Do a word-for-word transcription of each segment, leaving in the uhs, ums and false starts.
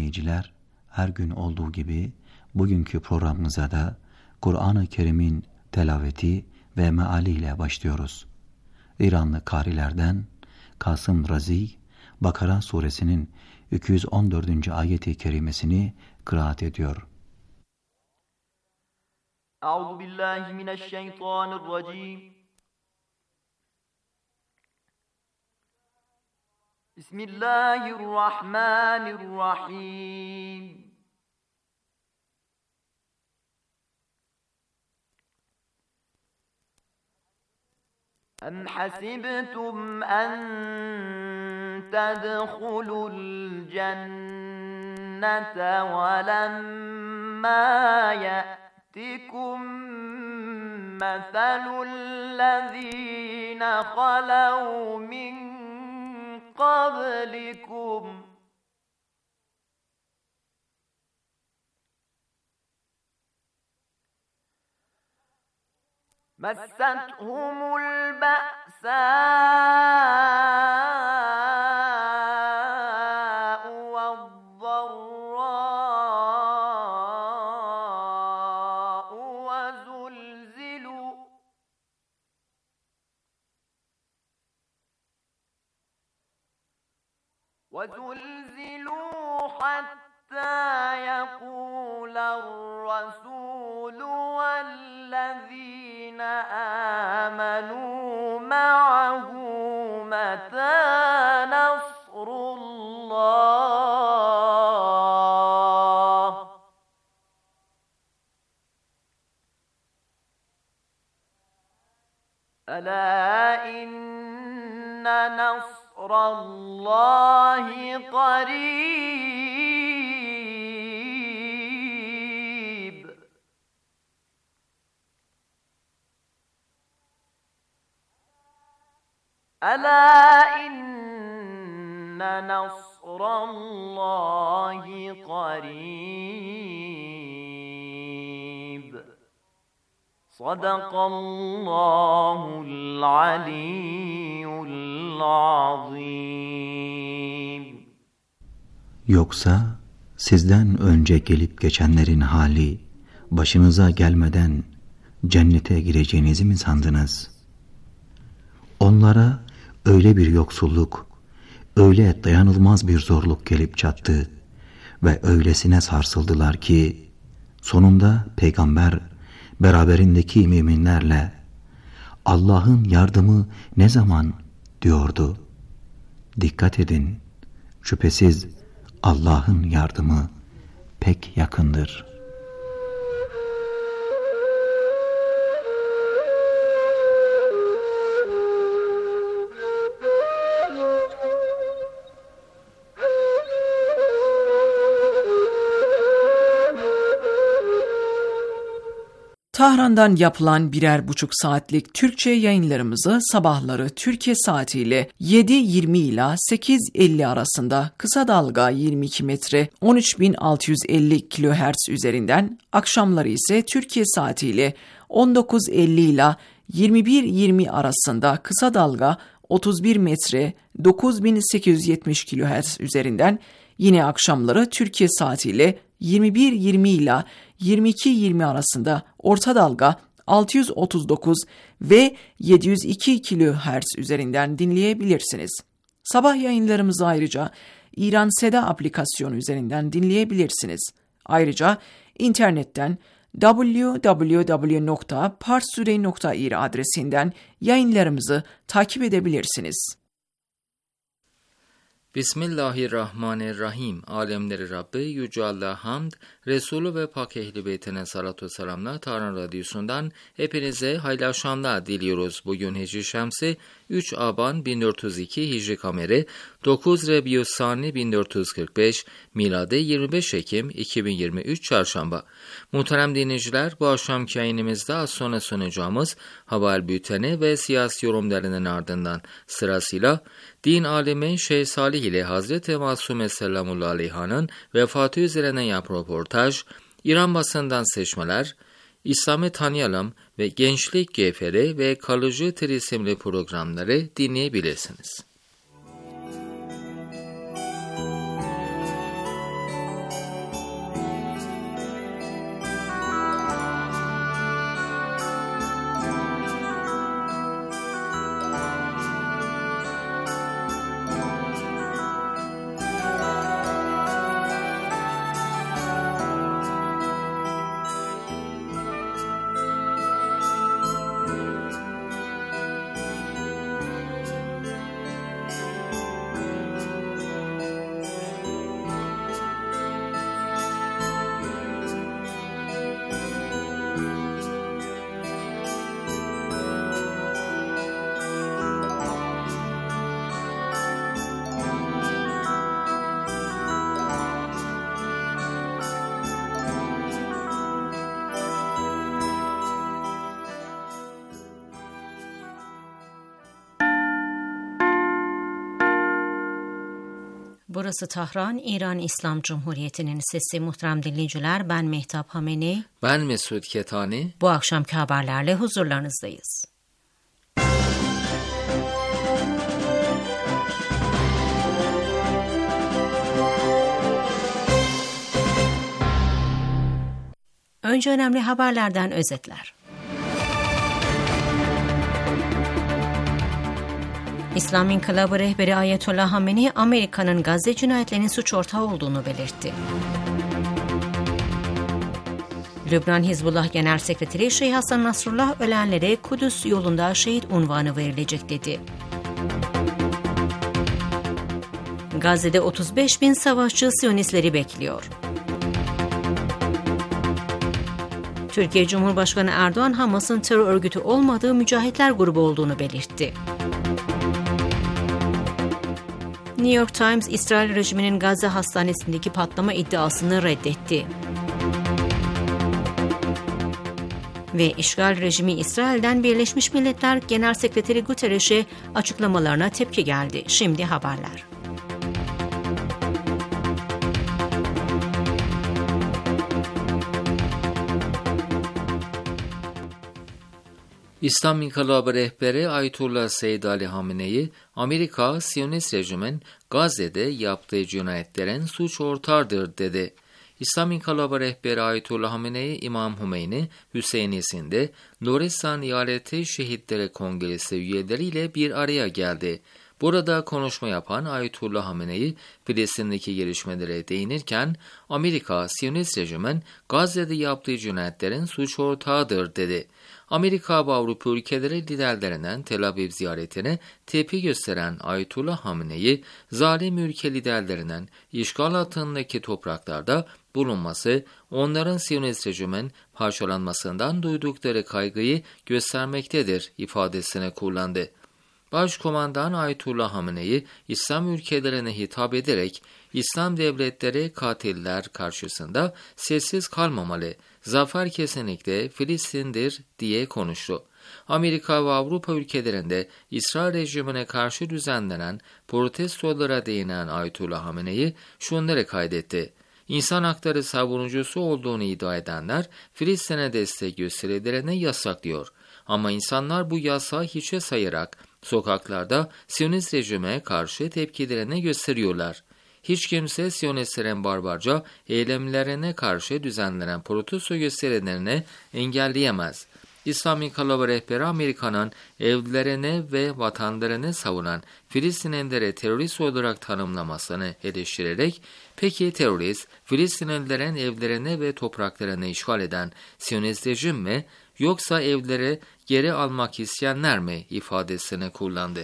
dinleyiciler, her gün olduğu gibi bugünkü programımıza da Kur'an-ı Kerim'in telaveti ve meali ile başlıyoruz. İranlı karilerden Kasım Razi, Bakara suresinin iki yüz on dördüncü ayeti kerimesini kıraat ediyor. Euzubillahimineşşeytanirracim. Bismillahirrahmanirrahim. Em hasibtum en tedhulul cennete ve lemma ye'tikum meselullezine halav min قبلكم مستهم البأساء والضراء وزلزلوا وزلزلوا حتى يقول الرسول والذين آمنوا معه متى نصر الله ألا إن نصر الله قريب ألا إن نصر الله قريب صدق الله العلي العظيم. Yoksa sizden önce gelip geçenlerin hali başınıza gelmeden cennete gireceğinizi mi sandınız? Onlara öyle bir yoksulluk, öyle dayanılmaz bir zorluk gelip çattı ve öylesine sarsıldılar ki sonunda peygamber beraberindeki müminlerle Allah'ın yardımı ne zaman diyordu. Dikkat edin, şüphesiz Allah'ın yardımı pek yakındır. Tahran'dan yapılan birer buçuk saatlik Türkçe yayınlarımızı sabahları Türkiye saatiyle yedi yirmi ila sekiz elli arasında kısa dalga yirmi iki metre on üç bin altı yüz elli kilohertz üzerinden, akşamları ise Türkiye saatiyle on dokuz elli ila yirmi bir yirmi arasında kısa dalga otuz bir metre dokuz bin sekiz yüz yetmiş kilohertz üzerinden, yine akşamları Türkiye saatiyle yirmi bir yirmi ila yirmi iki yirmi arasında orta dalga altı yüz otuz dokuz ve yedi yüz iki kilohertz üzerinden dinleyebilirsiniz. Sabah yayınlarımızı ayrıca İran Seda aplikasyonu üzerinden dinleyebilirsiniz. Ayrıca internetten double-u double-u double-u nokta parstoday nokta ir adresinden yayınlarımızı takip edebilirsiniz. Bismillahirrahmanirrahim. Alemleri Rabbi Yüce Allah'a hamd, Resulü ve Pak Ehli Beytine salatu selamla Tahran Radyosu'ndan hepinize hayırlı akşamlar diliyoruz. Bugün Hicri Şemsi üç Aban bin dört yüz iki, Hicri Kameri dokuz Rebiü's-Sani bin dört yüz kırk beş, miladi yirmi beş Ekim iki bin yirmi üç Çarşamba. Muhterem dinleyiciler, bu akşamki yayınımızda az sonra sunacağımız haber bülteni ve siyasi yorumlarının ardından sırasıyla din alemi Şeyh Salih ile Hazreti Masume Selamullah Aleyha'nın vefatı üzerine yap röportaj, İran basından seçmeler, İslam'ı tanıyalım ve Gençlik Gevheri ve Kalıcı Tir isimli programları dinleyebilirsiniz. Burası Tahran, İran İslam Cumhuriyeti'nin sesi. Muhterem dinleyiciler, ben Mehtap Hameni. Ben Mesut Ketani. Bu akşamki haberlerle huzurlarınızdayız. Önce önemli haberlerden özetler. İslam İnkılabı rehberi Ayetullah Hameni, Amerika'nın Gazze cinayetlerinin suç ortağı olduğunu belirtti. Lübnan Hizbullah Genel Sekreteri Şeyh Hasan Nasrullah, ölenlere Kudüs yolunda şehit unvanı verilecek dedi. Gazze'de otuz beş bin savaşçı Siyonistleri bekliyor. Türkiye Cumhurbaşkanı Erdoğan, Hamas'ın terör örgütü olmadığı mücahitler grubu olduğunu belirtti. New York Times, İsrail rejiminin Gazze hastanesindeki patlama iddiasını reddetti. Ve işgal rejimi İsrail'den Birleşmiş Milletler Genel Sekreteri Guterres'e açıklamalarına tepki geldi. Şimdi haberler. İslam İnkılabı rehberi Ayetullah Seyyid Ali Hamenei, Amerika, Siyonist rejimin Gazze'de yaptığı cinayetlerin suç ortağıdır dedi. İslam İnkılabı rehberi Ayetullah Hamenei, İmam Hümeyni, Hüseyinisi'nde Lorestan Eyaleti Şehitleri Kongresi üyeleriyle bir araya geldi. Burada konuşma yapan Ayetullah Hamenei, Filistin'deki gelişmelere değinirken, Amerika, Siyonist rejimin Gazze'de yaptığı cinayetlerin suç ortağıdır dedi. Amerika ve Avrupa ülkeleri liderlerinden Tel Aviv ziyaretine tepki gösteren Ayetullah Hamenei, zalim ülke liderlerinden işgal altındaki topraklarda bulunması, onların Siyonist rejimin parçalanmasından duydukları kaygıyı göstermektedir ifadesini kullandı. Başkomandan Ayetullah Hamenei, İslam ülkelerine hitap ederek, İslam devletleri katiller karşısında sessiz kalmamalı, zafer kesinlikle Filistin'dir diye konuştu. Amerika ve Avrupa ülkelerinde İsrail rejimine karşı düzenlenen protestolara değinen Ayetullah Hamenei şunları kaydetti. İnsan hakları savunucusu olduğunu iddia edenler Filistin'e destek gösterilerini yasaklıyor. Ama insanlar bu yasağı hiçe sayarak sokaklarda Siyonist rejime karşı tepkilerini gösteriyorlar. Hiç kimse Siyonistlerin barbarca eylemlerine karşı düzenlenen protesto gösterilerini engelleyemez. İslam İnkılabı rehberi Amerika'nın evlerini ve vatanlarını savunan Filistinlileri terörist olarak tanımlamasını eleştirerek, peki terörist, Filistinlilerin evlerini ve topraklarını işgal eden Siyonist rejim mi, yoksa evleri geri almak isteyenler mi ifadesini kullandı.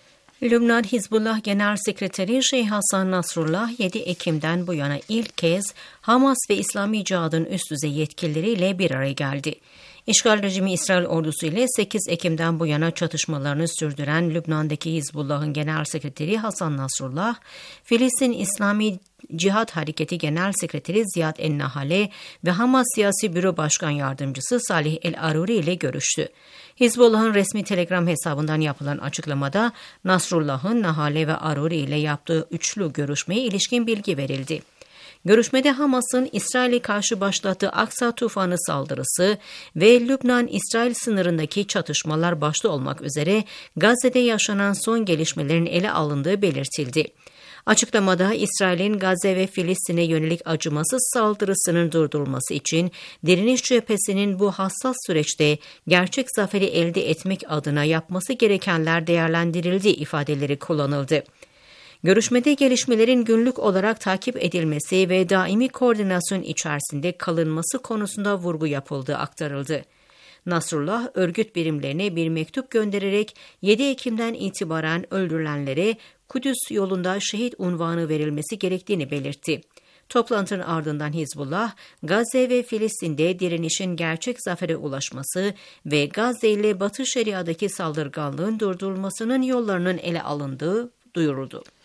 Lübnan Hizbullah Genel Sekreteri Şeyh Hasan Nasrullah, yedi Ekim'den bu yana ilk kez Hamas ve İslami Cihad'ın üst düzey yetkilileriyle bir araya geldi. İşgal rejimi İsrail ordusu ile sekiz Ekim'den bu yana çatışmalarını sürdüren Lübnan'daki Hizbullah'ın Genel Sekreteri Hasan Nasrullah, Filistin İslami Cihad Hareketi Genel Sekreteri Ziyad el-Nahale ve Hamas Siyasi Büro Başkan Yardımcısı Salih el-Aruri ile görüştü. Hizbullah'ın resmi Telegram hesabından yapılan açıklamada Nasrullah'ın Nahale ve Aruri ile yaptığı üçlü görüşmeye ilişkin bilgi verildi. Görüşmede Hamas'ın İsrail'e karşı başlattığı Aksa Tufanı saldırısı ve Lübnan-İsrail sınırındaki çatışmalar başta olmak üzere Gazze'de yaşanan son gelişmelerin ele alındığı belirtildi. Açıklamada İsrail'in Gazze ve Filistin'e yönelik acımasız saldırısının durdurulması için direniş cephesinin bu hassas süreçte gerçek zaferi elde etmek adına yapması gerekenler değerlendirildi ifadeleri kullanıldı. Görüşmede gelişmelerin günlük olarak takip edilmesi ve daimi koordinasyon içerisinde kalınması konusunda vurgu yapıldığı aktarıldı. Nasrullah, örgüt birimlerine bir mektup göndererek yedi Ekim'den itibaren öldürülenlere Kudüs yolunda şehit unvanı verilmesi gerektiğini belirtti. Toplantının ardından Hizbullah, Gazze ve Filistin'de direnişin gerçek zafere ulaşması ve Gazze ile Batı Şeria'daki saldırganlığın durdurulmasının yollarının ele alındığı duyuruldu.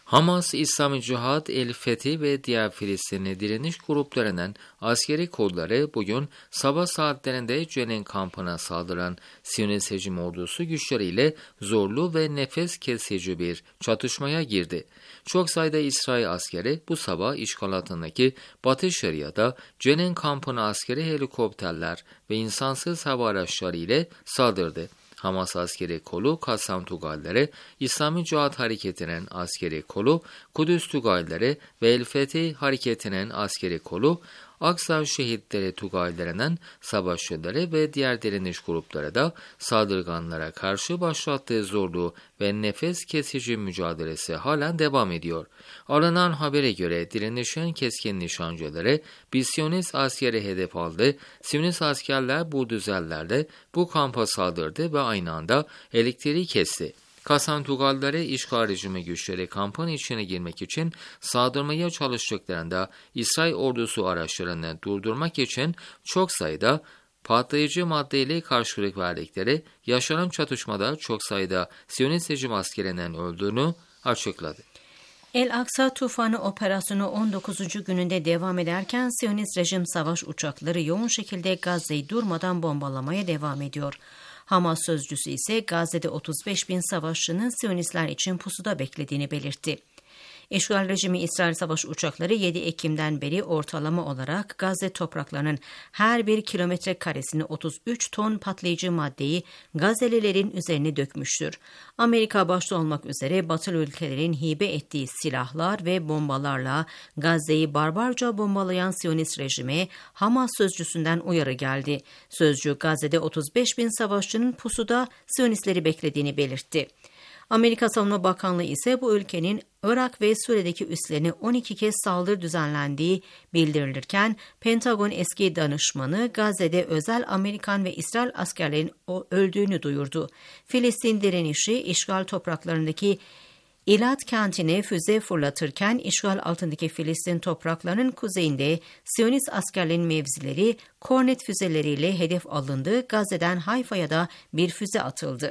Hamas, İslami Cihad, El-Fethi ve diğer Filistinli direniş gruplarının askeri kolları bugün sabah saatlerinde Cenin kampına saldıran Siyonist rejim ordusu güçleriyle zorlu ve nefes kesici bir çatışmaya girdi. Çok sayıda İsrail askeri bu sabah işgal altındaki Batı Şeria'da Cenin kampına askeri helikopterler ve insansız hava araçları ile saldırdı. Hamas askeri kolu Kassam Tugayları, İslami Cihad Hareketi'nin askeri kolu Kudüs Tugayları ve El-Fethi Hareketi'nin askeri kolu Aksa Şehitleri Tugaylarının savaşçıları ve diğer direniş grupları da saldırganlara karşı başlattığı zorluğu ve nefes kesici mücadelesi halen devam ediyor. Alınan habere göre direnişin keskin nişancıları bir Siyonist askeri hedef aldı. Siyonist askerler buldozerlerle bu kampa saldırdı ve aynı anda elektriği kesti. Kassam Tugayları işgal rejimi güçleri kampın içine girmek için saldırmaya çalıştıklarında İsrail ordusu araçlarını durdurmak için çok sayıda patlayıcı maddeyle karşılık verdikleri yaşanan çatışmada çok sayıda Siyonist rejim askerinin öldüğünü açıkladı. El-Aksa Tufanı operasyonu on dokuzuncu gününde devam ederken Siyonist rejim savaş uçakları yoğun şekilde Gazze'yi durmadan bombalamaya devam ediyor. Hamas sözcüsü ise Gazze'de otuz beş bin savaşçının Siyonistler için pusuda beklediğini belirtti. İşgal rejimi İsrail savaş uçakları yedi Ekim'den beri ortalama olarak Gazze topraklarının her bir kilometre karesine otuz üç ton patlayıcı maddeyi Gazze'lilerin üzerine dökmüştür. Amerika başta olmak üzere Batılı ülkelerin hibe ettiği silahlar ve bombalarla Gazze'yi barbarca bombalayan Siyonist rejime Hamas sözcüsünden uyarı geldi. Sözcü Gazze'de otuz beş bin savaşçının pusuda Siyonistleri beklediğini belirtti. Amerika Savunma Bakanlığı ise bu ülkenin Irak ve Suriye'deki üslerine on iki kez saldırı düzenlendiği bildirilirken Pentagon eski danışmanı Gazze'de özel Amerikan ve İsrail askerlerinin öldüğünü duyurdu. Filistin direnişi işgal topraklarındaki İlat kentine füze fırlatırken işgal altındaki Filistin topraklarının kuzeyinde Siyonist askerlerin mevzileri Kornet füzeleriyle hedef alındı. Gazze'den Hayfa'ya da bir füze atıldı.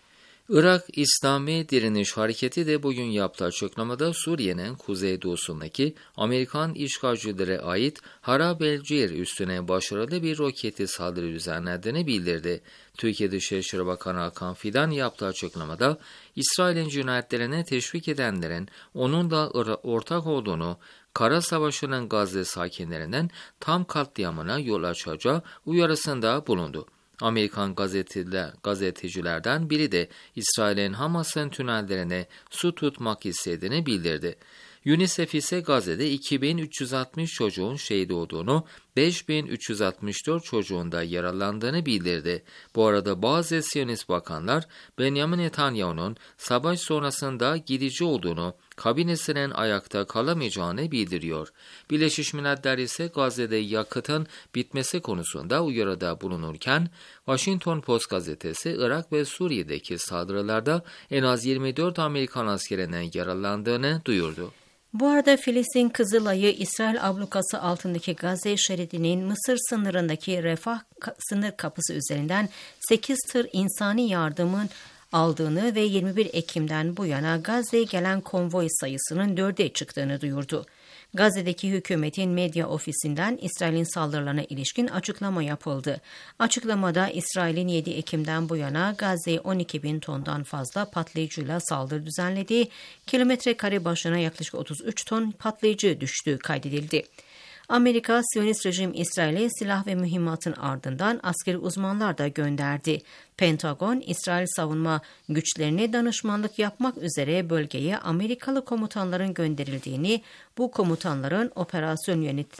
Irak İslami Direniş Hareketi de bugün yaptığı açıklamada Suriye'nin kuzeydoğusundaki Amerikan işgalcilere ait Harab el-Cir üstüne başarılı bir roketi saldırı düzenlendiğini bildirdi. Türkiye Dışişleri Bakanı Hakan Fidan yaptığı açıklamada İsrail'in cinayetlerine teşvik edenlerin onunla ortak olduğunu, Kara Savaşı'nın Gazze sakinlerinin tam katliamına yol açacağı uyarısında bulundu. Amerikan gazetecilerden biri de İsrail'in Hamas'ın tünellerine su tutmak istediğini bildirdi. UNICEF ise Gazze'de iki bin üç yüz altmış çocuğun şehit olduğunu, beş bin üç yüz altmış dört çocuğun da yaralandığını bildirdi. Bu arada bazı Siyonist bakanlar Benjamin Netanyahu'nun savaş sonrasında gidici olduğunu, kabinesinin ayakta kalamayacağını bildiriyor. Birleşmiş Milletler ise Gazze'de yakıtın bitmesi konusunda uyarıda bulunurken, Washington Post gazetesi Irak ve Suriye'deki saldırılarda en az yirmi dört Amerikan askerinin yaralandığını duyurdu. Bu arada Filistin Kızılay'ı İsrail ablukası altındaki Gazze şeridinin Mısır sınırındaki Refah sınır kapısı üzerinden sekiz tır insani yardımın aldığını ve yirmi bir Ekim'den bu yana Gazze'ye gelen konvoy sayısının dörde çıktığını duyurdu. Gazze'deki hükümetin medya ofisinden İsrail'in saldırılarına ilişkin açıklama yapıldı. Açıklamada İsrail'in yedi Ekim'den bu yana Gazze'ye on iki bin tondan fazla patlayıcıyla saldırı düzenlediği, kilometre kare başına yaklaşık otuz üç ton patlayıcı düştüğü kaydedildi. Amerika, Siyonist rejim İsrail'e silah ve mühimmatın ardından askeri uzmanlar da gönderdi. Pentagon, İsrail savunma güçlerine danışmanlık yapmak üzere bölgeye Amerikalı komutanların gönderildiğini, bu komutanların operasyon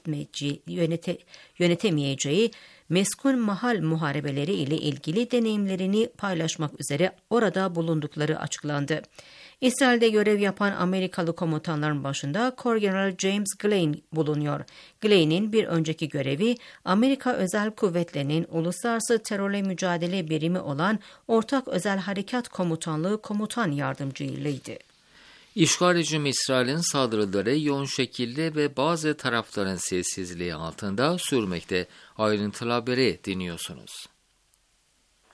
yönete, yönetemeyeceği meskun mahal muharebeleri ile ilgili deneyimlerini paylaşmak üzere orada bulundukları açıklandı. İsrail'de görev yapan Amerikalı komutanların başında Korgeneral James Glynn bulunuyor. Glynn'in bir önceki görevi Amerika Özel Kuvvetleri'nin uluslararası terörle mücadele birimi olan Ortak Özel Harekat Komutanlığı Komutan Yardımcılığıydı. İşgal rejimi İsrail'in saldırıları yoğun şekilde ve bazı tarafların sessizliği altında sürmekte. Ayrıntılı haberi dinliyorsunuz.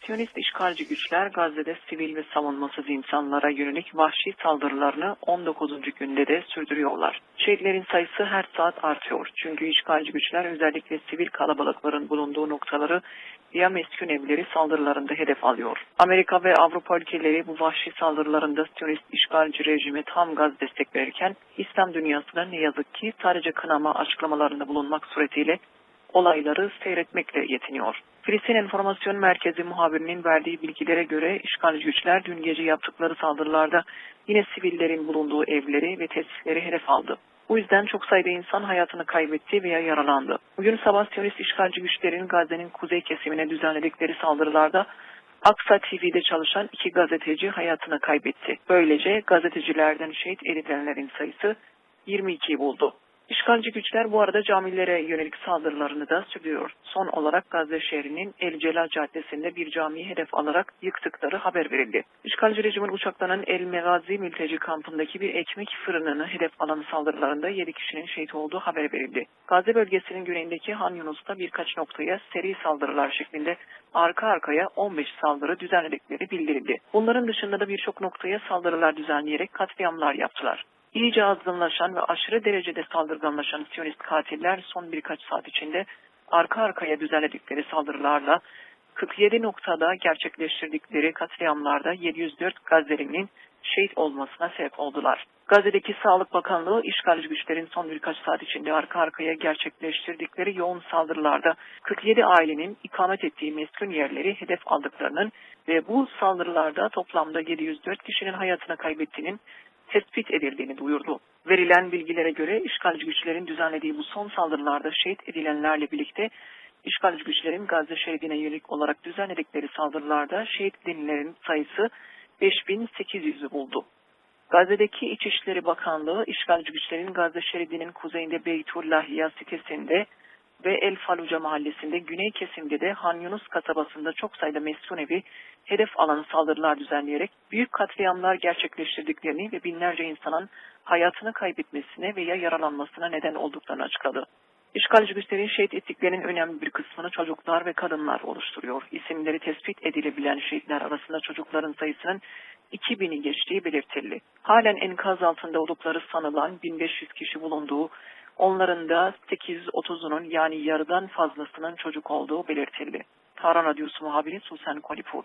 Siyonist işgalci güçler Gazze'de sivil ve savunmasız insanlara yönelik vahşi saldırılarını on dokuzuncu günde de sürdürüyorlar. Şehitlerin sayısı her saat artıyor. Çünkü işgalci güçler özellikle sivil kalabalıkların bulunduğu noktaları veya meskun evleri saldırılarında hedef alıyor. Amerika ve Avrupa ülkeleri bu vahşi saldırılarında Siyonist işgalci rejime tam gaz destek verirken İslam dünyasına ne yazık ki sadece kınama açıklamalarında bulunmak suretiyle olayları seyretmekle yetiniyor. Filistin Enformasyon Merkezi muhabirinin verdiği bilgilere göre işgalci güçler dün gece yaptıkları saldırılarda yine sivillerin bulunduğu evleri ve tesisleri hedef aldı. Bu yüzden çok sayıda insan hayatını kaybetti veya yaralandı. Bugün sabah Siyonist işgalci güçlerin Gazze'nin kuzey kesimine düzenledikleri saldırılarda Aksa T V'de çalışan iki gazeteci hayatını kaybetti. Böylece gazetecilerden şehit edilenlerin sayısı yirmi ikiyi buldu. İşgalci güçler bu arada camilere yönelik saldırılarını da sürdürüyor. Son olarak Gazze şehrinin El Celal Caddesi'nde bir camiyi hedef alarak yıktıkları haber verildi. İşgalci rejimin uçaklarının El Megazi mülteci kampındaki bir ekmek fırınını hedef alan saldırılarında yedi kişinin şehit olduğu haber verildi. Gazze bölgesinin güneyindeki Han Yunus'ta birkaç noktaya seri saldırılar şeklinde arka arkaya on beş saldırı düzenledikleri bildirildi. Bunların dışında da birçok noktaya saldırılar düzenleyerek katliamlar yaptılar. İyice azgınlaşan ve aşırı derecede saldırganlaşan Siyonist katiller son birkaç saat içinde arka arkaya düzenledikleri saldırılarla kırk yedi noktada gerçekleştirdikleri katliamlarda yedi yüz dört Gazze'linin şehit olmasına sebep oldular. Gazze'deki Sağlık Bakanlığı işgalci güçlerin son birkaç saat içinde arka arkaya gerçekleştirdikleri yoğun saldırılarda kırk yedi ailenin ikamet ettiği meskun yerleri hedef aldıklarının ve bu saldırılarda toplamda yedi yüz dört kişinin hayatını kaybettiğinin tespit edildiğini duyurdu. Verilen bilgilere göre işgalci güçlerin düzenlediği bu son saldırılarda şehit edilenlerle birlikte işgalci güçlerin Gazze şeridine yönelik olarak düzenledikleri saldırılarda şehit edilenlerin sayısı beş bin sekiz yüzü buldu. Gazze'deki İçişleri Bakanlığı işgalci güçlerin Gazze şeridinin kuzeyinde Beytullahiya sitesinde ve El Faluca mahallesinde, güney kesimde de Han Yunus kasabasında çok sayıda meskun evi hedef alan saldırılar düzenleyerek büyük katliamlar gerçekleştirdiklerini ve binlerce insanın hayatını kaybetmesine veya yaralanmasına neden olduklarını açıkladı. İşgalci güçlerin şehit ettiklerinin önemli bir kısmını çocuklar ve kadınlar oluşturuyor. İsimleri tespit edilebilen şehitler arasında çocukların sayısının iki bini geçtiği belirtildi. Halen enkaz altında oldukları sanılan bin beş yüz kişi bulunduğu, onların da sekiz yüz otuzunun yani yarıdan fazlasının çocuk olduğu belirtildi. Tahran Radyosu muhabiri Susan Kolipur.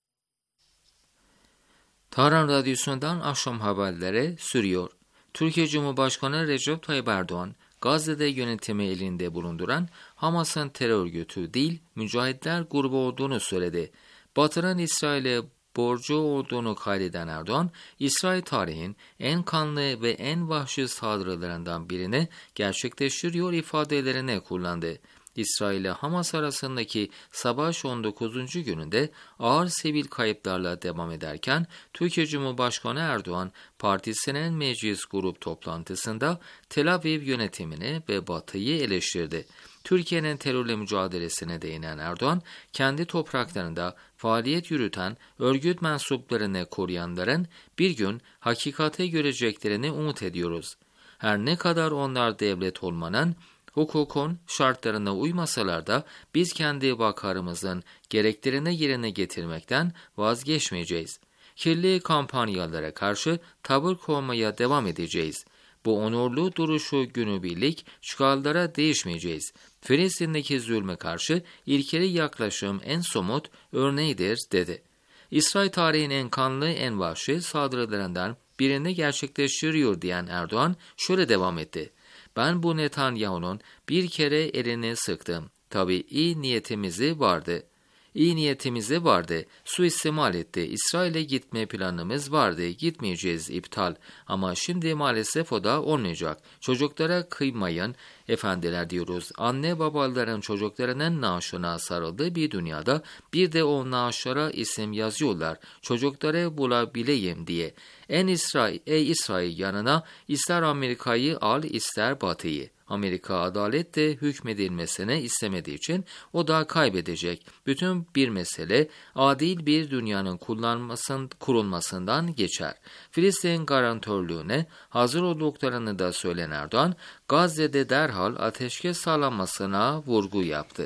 Tahran Radyosu'ndan akşam haberleri sürüyor. Türkiye Cumhurbaşkanı Recep Tayyip Erdoğan, Gazze'de yönetimi elinde bulunduran Hamas'ın terör örgütü değil, mücahitler grubu olduğunu söyledi. Batı'nın İsrail'e borcu olduğunu kaydeden Erdoğan, İsrail tarihin en kanlı ve en vahşi saldırılarından birini gerçekleştiriyor ifadelerini kullandı. İsrail ile Hamas arasındaki savaş on dokuzuncu gününde ağır sivil kayıplarla devam ederken Türkiye Cumhurbaşkanı Erdoğan partisinin meclis grup toplantısında Tel Aviv yönetimini ve Batı'yı eleştirdi. Türkiye'nin terörle mücadelesine değinen Erdoğan, kendi topraklarında faaliyet yürüten örgüt mensuplarını koruyanların bir gün hakikate göreceklerini umut ediyoruz. Her ne kadar onlar devlet olmanın, hukukun şartlarına uymasalar da biz kendi vakarımızın gereklerini yerine getirmekten vazgeçmeyeceğiz. Kirli kampanyalara karşı tavır koymaya devam edeceğiz. Bu onurlu duruşu günübirlik çıkarlara değişmeyeceğiz. Filistin'deki zulme karşı ilkeli yaklaşım en somut örneğidir dedi. İsrail tarihin en kanlı, en vahşi saldırılarından birini gerçekleştiriyor diyen Erdoğan şöyle devam etti. Ben bu Netanyahu'nun bir kere elini sıktım. Tabii iyi niyetimizi vardı. İyi niyetimizi vardı. Suistimal etti. İsrail'e gitme planımız vardı. Gitmeyeceğiz, iptal. Ama şimdi maalesef o da olmayacak. Çocuklara kıymayın efendiler diyoruz. Anne babaların çocuklarının naaşına sarıldığı bir dünyada bir de o naaşlara isim yazıyorlar. Çocukları bulabileyim diye. En İsrail, ey İsrail yanına ister Amerika'yı al ister Batı'yı. Amerika adaletle hükmedilmesini istemediği için o da kaybedecek. Bütün bir mesele adil bir dünyanın kullanmasın, kurulmasından geçer. Filistin garantörlüğüne hazır olduklarını da söyleyen Erdoğan, Gazze'de derhal ateşkes sağlanmasına vurgu yaptı.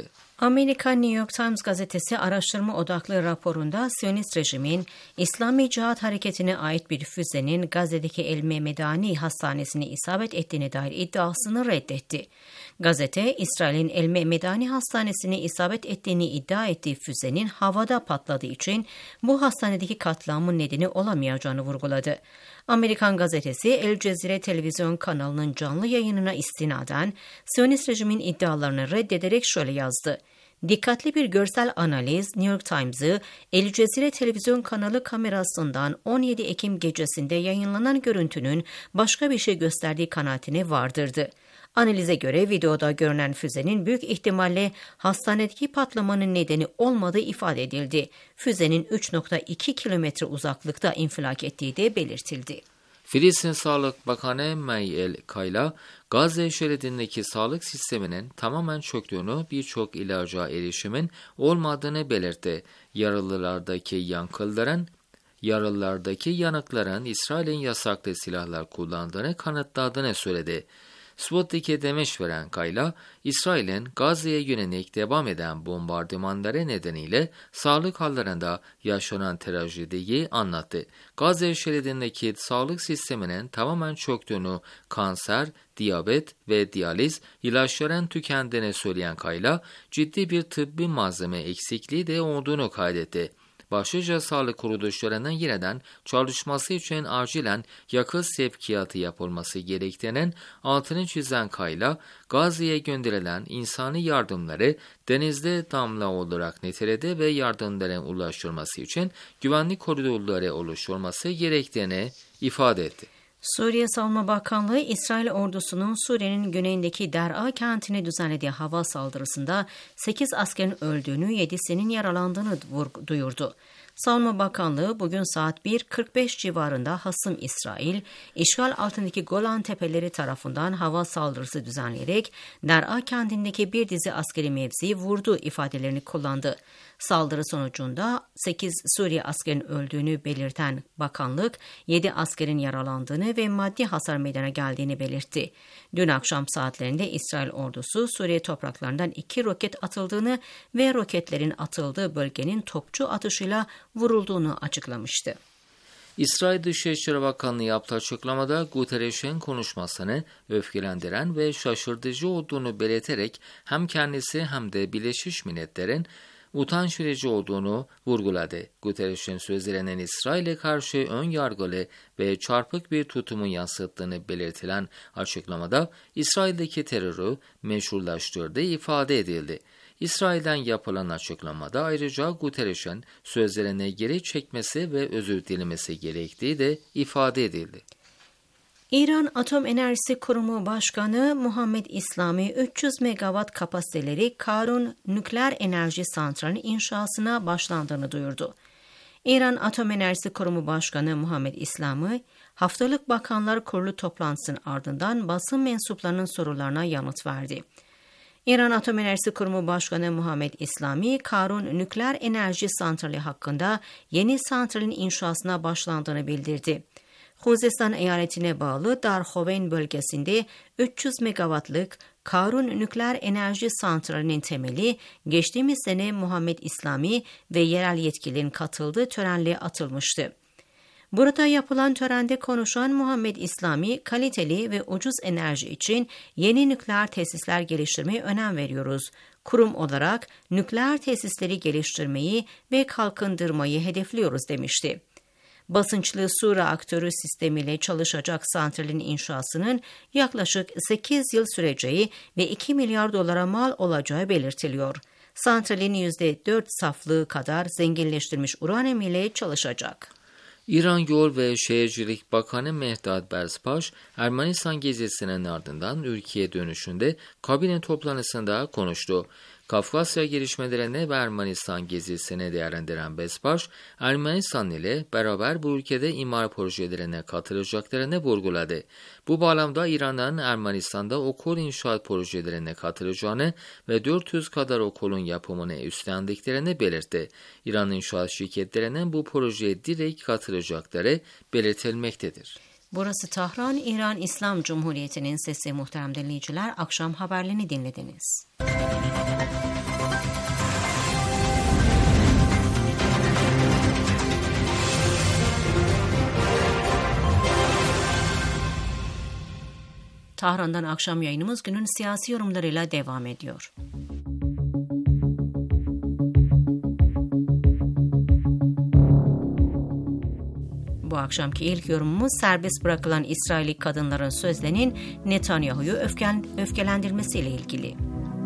Amerika New York Times gazetesi araştırma odaklı raporunda Siyonist rejimin İslami Cihat Hareketi'ne ait bir füzenin Gazze'deki El Medani Hastanesi'ne isabet ettiğine dair iddiasını reddetti. Gazete, İsrail'in El Medani Hastanesi'ne isabet ettiğini iddia ettiği füzenin havada patladığı için bu hastanedeki katliamın nedeni olamayacağını vurguladı. Amerikan gazetesi El Cezire televizyon kanalının canlı yayınına istinaden Siyonist rejimin iddialarını reddederek şöyle yazdı. Dikkatli bir görsel analiz New York Times'ı El Cezire televizyon kanalı kamerasından on yedi Ekim gecesinde yayınlanan görüntünün başka bir şey gösterdiği kanaatine vardırdı. Analize göre videoda görünen füzenin büyük ihtimalle hastanedeki patlamanın nedeni olmadığı ifade edildi. Füzenin üç nokta iki kilometre uzaklıkta infilak ettiği de belirtildi. Filistin Sağlık Bakanı Mayel Kayla, Gazze şeridindeki sağlık sisteminin tamamen çöktüğünü, birçok ilaca erişimin olmadığını belirtti. Yaralılardaki yankıların, yaralılardaki yanıkların İsrail'in yasaklı silahlar kullandığını kanıtladığını söyledi. Sputnik'e demeç veren Kayla, İsrail'in Gazze'ye yönelik devam eden bombardımanları nedeniyle sağlık hallerinde yaşanan trajediyi anlattı. Gazze şeridindeki sağlık sisteminin tamamen çöktüğünü, kanser, diyabet ve diyaliz ilaçların tükendiğini söyleyen Kayla, ciddi bir tıbbi malzeme eksikliği de olduğunu kaydetti. Başlıca sağlık kuruluşlarının yeniden çalışması için acilen yakıt sevkiyatı yapılması gerektiğinin altını çizen Kayla, Gazze'ye gönderilen insani yardımları denizde damla olarak niteledi ve yardımların ulaştırılması için güvenlik koridorları oluşturulması gerektiğini ifade etti. Suriye Savunma Bakanlığı, İsrail ordusunun Suriye'nin güneyindeki Der'a kentine düzenlediği hava saldırısında sekiz askerin öldüğünü, yedisinin yaralandığını duyurdu. Savunma Bakanlığı bugün saat bir kırk beş civarında hasım İsrail, işgal altındaki Golan Tepeleri tarafından hava saldırısı düzenleyerek Der'a kentindeki bir dizi askeri mevziyi vurdu ifadelerini kullandı. Saldırı sonucunda sekiz Suriye askerin öldüğünü belirten bakanlık, yedi askerin yaralandığını ve maddi hasar meydana geldiğini belirtti. Dün akşam saatlerinde İsrail ordusu Suriye topraklarından iki roket atıldığını ve roketlerin atıldığı bölgenin topçu atışıyla vurulduğunu açıklamıştı. İsrail Dışişleri Bakanlığı yaptığı açıklamada Guterres'in konuşmasını öfkelendiren ve şaşırtıcı olduğunu belirterek hem kendisi hem de Birleşmiş Milletler'in utanç verici olduğunu vurguladı. Guterres'in sözlerinin İsrail'e karşı ön yargılı ve çarpık bir tutumu yansıttığını belirtilen açıklamada İsrail'deki terörü meşrulaştırdığı ifade edildi. İsrail'den yapılan açıklamada ayrıca Guterres'in sözlerine geri çekmesi ve özür dilemesi gerektiği de ifade edildi. İran Atom Enerjisi Kurumu Başkanı Muhammed İslami, üç yüz megawatt kapasiteleri Karun Nükleer Enerji Santrali'nin inşasına başlandığını duyurdu. İran Atom Enerjisi Kurumu Başkanı Muhammed İslami, haftalık Bakanlar Kurulu toplantısının ardından basın mensuplarının sorularına yanıt verdi. İran Atom Enerjisi Kurumu Başkanı Muhammed İslami, Karun Nükleer Enerji Santrali hakkında yeni santralin inşasına başlandığını bildirdi. Khuzestan eyaletine bağlı Darhoveyn bölgesinde üç yüz megawattlık Karun Nükleer Enerji Santrali'nin temeli geçtiğimiz sene Muhammed İslami ve yerel yetkililerin katıldığı törenle atılmıştı. Burada yapılan törende konuşan Muhammed İslami, kaliteli ve ucuz enerji için yeni nükleer tesisler geliştirmeye önem veriyoruz. Kurum olarak nükleer tesisleri geliştirmeyi ve kalkındırmayı hedefliyoruz demişti. Basınçlı su reaktörü sistemiyle çalışacak santralin inşasının yaklaşık sekiz yıl süreceği ve iki milyar dolara mal olacağı belirtiliyor. Santralin yüzde dört saflığı kadar zenginleştirilmiş uranyum ile çalışacak. İran Yol ve Şehircilik Bakanı Mehdad Berzbaş, Ermenistan gezisinin ardından ülkeye dönüşünde kabine toplantısında konuştu. Kafkasya gelişmelerini ve Ermenistan gezisini değerlendiren Berzbaş, Ermenistan ile beraber bu ülkede imar projelerine katılacaklarını vurguladı. Bu bağlamda İran'ın Ermenistan'da okul inşaat projelerine katılacağını ve dört yüz kadar okulun yapımını üstlendiklerini belirtti. İran inşaat şirketlerinin bu projeye direkt katılacakları belirtilmektedir. Burası Tahran, İran İslam Cumhuriyeti'nin sesi. Muhterem dinleyiciler, akşam haberlerini dinlediniz. Tahran'dan akşam yayınımız günün siyasi yorumlarıyla devam ediyor. Bu akşamki ilk yorumumuz serbest bırakılan İsraili kadınların sözlerinin Netanyahu'yu öfken, öfkelendirmesiyle ilgili.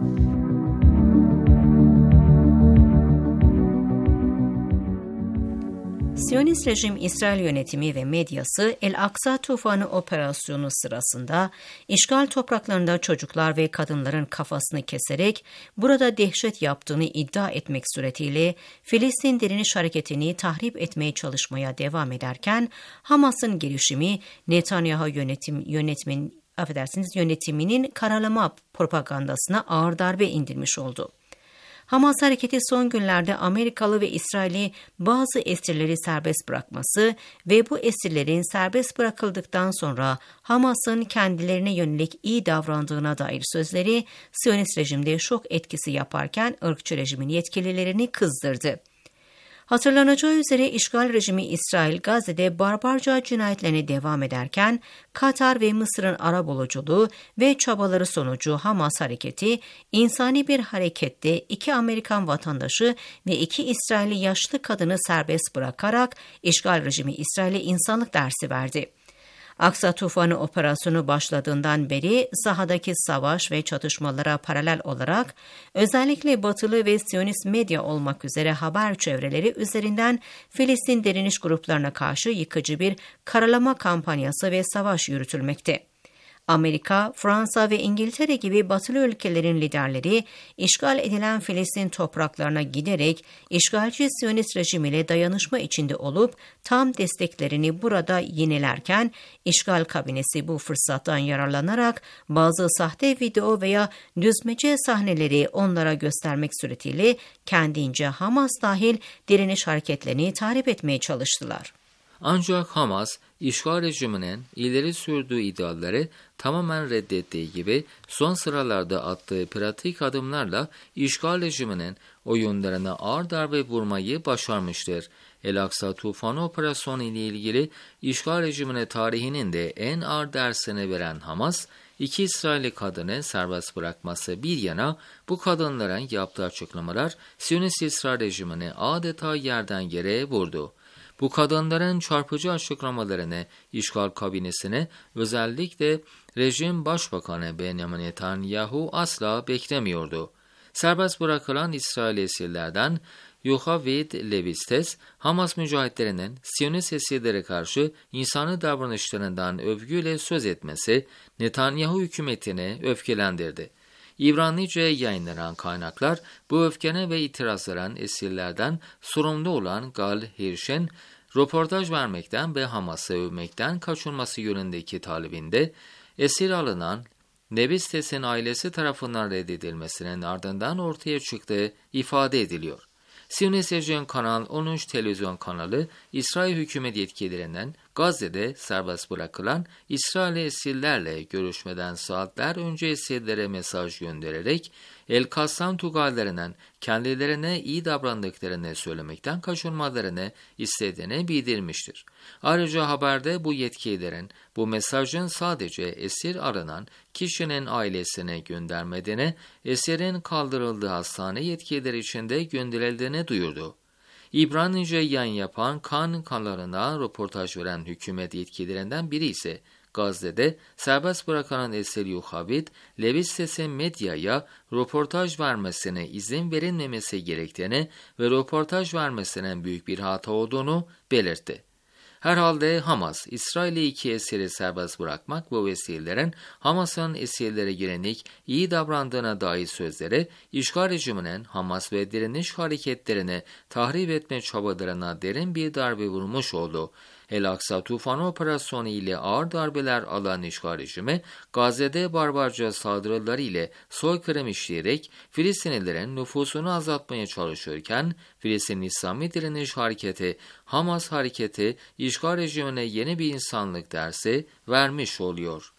Siyonist rejim İsrail yönetimi ve medyası El-Aksa Tufanı operasyonu sırasında işgal topraklarında çocuklar ve kadınların kafasını keserek burada dehşet yaptığını iddia etmek suretiyle Filistin Direniş Hareketi'ni tahrip etmeye çalışmaya devam ederken Hamas'ın girişimi Netanyahu yönetim, yönetimin, affedersiniz, yönetiminin karalama propagandasına ağır darbe indirmiş oldu. Hamas hareketi son günlerde Amerikalı ve İsraili bazı esirleri serbest bırakması ve bu esirlerin serbest bırakıldıktan sonra Hamas'ın kendilerine yönelik iyi davrandığına dair sözleri Siyonist rejimde şok etkisi yaparken ırkçı rejimin yetkililerini kızdırdı. Hatırlanacağı üzere işgal rejimi İsrail Gazze'de barbarca cinayetlerine devam ederken Katar ve Mısır'ın arabuluculuğu ve çabaları sonucu Hamas hareketi insani bir harekette iki Amerikan vatandaşı ve iki İsrailli yaşlı kadını serbest bırakarak işgal rejimi İsrail'e insanlık dersi verdi. Aksa Tufanı operasyonu başladığından beri sahadaki savaş ve çatışmalara paralel olarak özellikle batılı ve Siyonist medya olmak üzere haber çevreleri üzerinden Filistin direniş gruplarına karşı yıkıcı bir karalama kampanyası ve savaş yürütülmekte. Amerika, Fransa ve İngiltere gibi batılı ülkelerin liderleri işgal edilen Filistin topraklarına giderek işgalci Siyonist rejimiyle dayanışma içinde olup tam desteklerini burada yenilerken işgal kabinesi bu fırsattan yararlanarak bazı sahte video veya düzmece sahneleri onlara göstermek suretiyle kendince Hamas dahil direniş hareketlerini tahrip etmeye çalıştılar. Ancak Hamas, işgal rejiminin ileri sürdüğü iddiaları tamamen reddettiği gibi son sıralarda attığı pratik adımlarla işgal rejiminin oyunlarına ağır darbe vurmayı başarmıştır. El-Aksa Tufanı operasyonu ile ilgili işgal rejimine tarihinin de en ağır dersini veren Hamas, iki İsrailli kadını serbest bırakması bir yana bu kadınların yaptığı açıklamalar Siyonist İsrail rejimini adeta yerden yere vurdu. Bu kadınların çarpıcı açıklamalarını işgal kabinesine, özellikle rejim başbakanı Benjamin Netanyahu asla beklemiyordu. Serbest bırakılan İsrail esirlerden Yocheved Levistes, Hamas mücahitlerinin Siyonist esirlere karşı insani davranışlarından övgüyle söz etmesi Netanyahu hükümetini öfkelendirdi. İbranice yayınlanan kaynaklar bu öfkene ve itirazların esirlerden sorumlu olan Gal Hirsch'in röportaj vermekten ve Hamas'ı övmekten kaçınması yönündeki talebinde esir alınan Levistes'in ailesi tarafından reddedilmesinin ardından ortaya çıktığı ifade ediliyor. Siyonist rejim Kanal on üç televizyon kanalı, İsrail hükümet yetkililerinden Gazze'de serbest bırakılan İsrail esirlerle görüşmeden saatler önce esirlere mesaj göndererek El-Kassam tugaylarının kendilerine iyi davrandıklarını söylemekten kaçınmalarını istediğini bildirmiştir. Ayrıca haberde bu yetkililerin bu mesajın sadece esir alınan kişinin ailesine göndermediğini, esirin kaldırıldığı hastane yetkilileri için de gönderildiğini duyurdu. İbranice yayın yapan Kan kanalına röportaj veren hükümet yetkililerinden biri ise Gazze'de serbest bırakılan esir Yocheved Levistes'in medyaya röportaj vermesine izin verilmemesi gerektiğini ve röportaj vermesinin büyük bir hata olduğunu belirtti. Herhalde Hamas, İsrail'e iki esiri serbest bırakmak ve esirlerin Hamas'ın esirlere yönelik iyi davrandığına dair sözleri, işgal rejiminin Hamas ve direniş hareketlerini tahrip etme çabalarına derin bir darbe vurmuş oldu. El-Aksa Tufanı operasyonu ile ağır darbeler alan işgal rejimi, Gazze'de barbarca saldırıları ile soykırım işleyerek Filistinlilerin nüfusunu azaltmaya çalışırken, Filistin İslami Direniş Hareketi, Hamas Hareketi, işgal rejimine yeni bir insanlık dersi vermiş oluyor.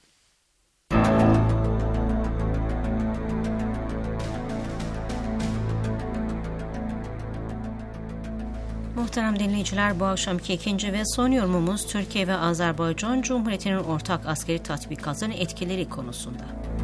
Muhterem dinleyiciler, bu akşamki ikinci ve son yorumumuz Türkiye ve Azerbaycan Cumhuriyeti'nin ortak askeri tatbikatının etkileri konusunda.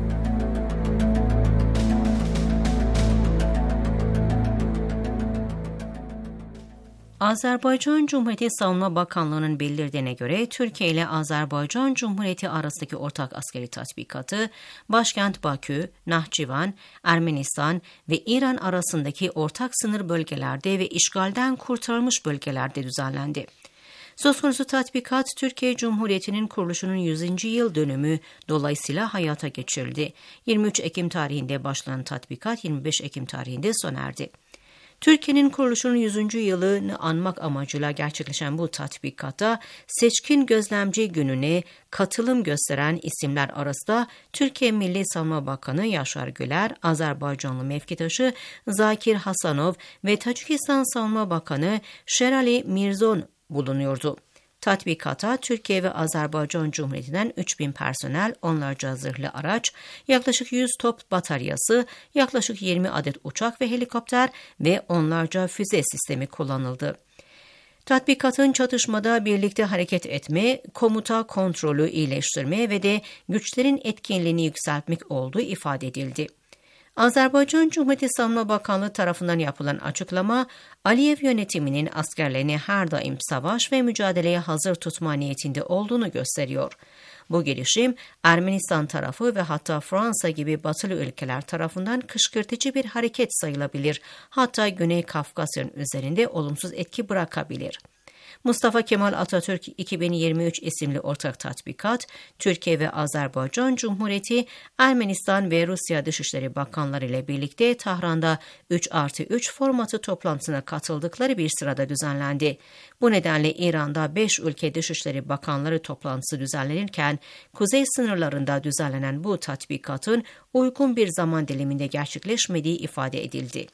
Azerbaycan Cumhuriyeti Savunma Bakanlığı'nın bildirdiğine göre Türkiye ile Azerbaycan Cumhuriyeti arasındaki ortak askeri tatbikatı başkent Bakü, Nahçıvan, Ermenistan ve İran arasındaki ortak sınır bölgelerde ve işgalden kurtarılmış bölgelerde düzenlendi. Söz konusu tatbikat Türkiye Cumhuriyeti'nin kuruluşunun yüzüncü yıl dönümü dolayısıyla hayata geçirildi. yirmi üç Ekim tarihinde başlayan tatbikat yirmi beş Ekim tarihinde sona erdi. Türkiye'nin kuruluşunun yüzüncü yılını anmak amacıyla gerçekleşen bu tatbikata seçkin gözlemci gününe katılım gösteren isimler arasında Türkiye Milli Savunma Bakanı Yaşar Güler, Azerbaycanlı mevkidaşı Zakir Hasanov ve Tacikistan Savunma Bakanı Şerali Mirzon bulunuyordu. Tatbikata Türkiye ve Azerbaycan Cumhuriyeti'nden üç bin personel, onlarca zırhlı araç, yaklaşık yüz top bataryası, yaklaşık yirmi adet uçak ve helikopter ve onlarca füze sistemi kullanıldı. Tatbikatın çatışmada birlikte hareket etme, komuta kontrolü iyileştirme ve de güçlerin etkinliğini yükseltmek olduğu ifade edildi. Azerbaycan Cumhuriyeti Savunma Bakanlığı tarafından yapılan açıklama, Aliyev yönetiminin askerlerini her daim savaş ve mücadeleye hazır tutma niyetinde olduğunu gösteriyor. Bu girişim, Ermenistan tarafı ve hatta Fransa gibi batılı ülkeler tarafından kışkırtıcı bir hareket sayılabilir, hatta Güney Kafkasya'nın üzerinde olumsuz etki bırakabilir. Mustafa Kemal Atatürk iki bin yirmi üç isimli ortak tatbikat, Türkiye ve Azerbaycan Cumhuriyeti, Ermenistan ve Rusya Dışişleri Bakanları ile birlikte Tahran'da üç artı üç formatı toplantısına katıldıkları bir sırada düzenlendi. Bu nedenle İran'da beş ülke Dışişleri Bakanları toplantısı düzenlenirken, kuzey sınırlarında düzenlenen bu tatbikatın uygun bir zaman diliminde gerçekleşmediği ifade edildi.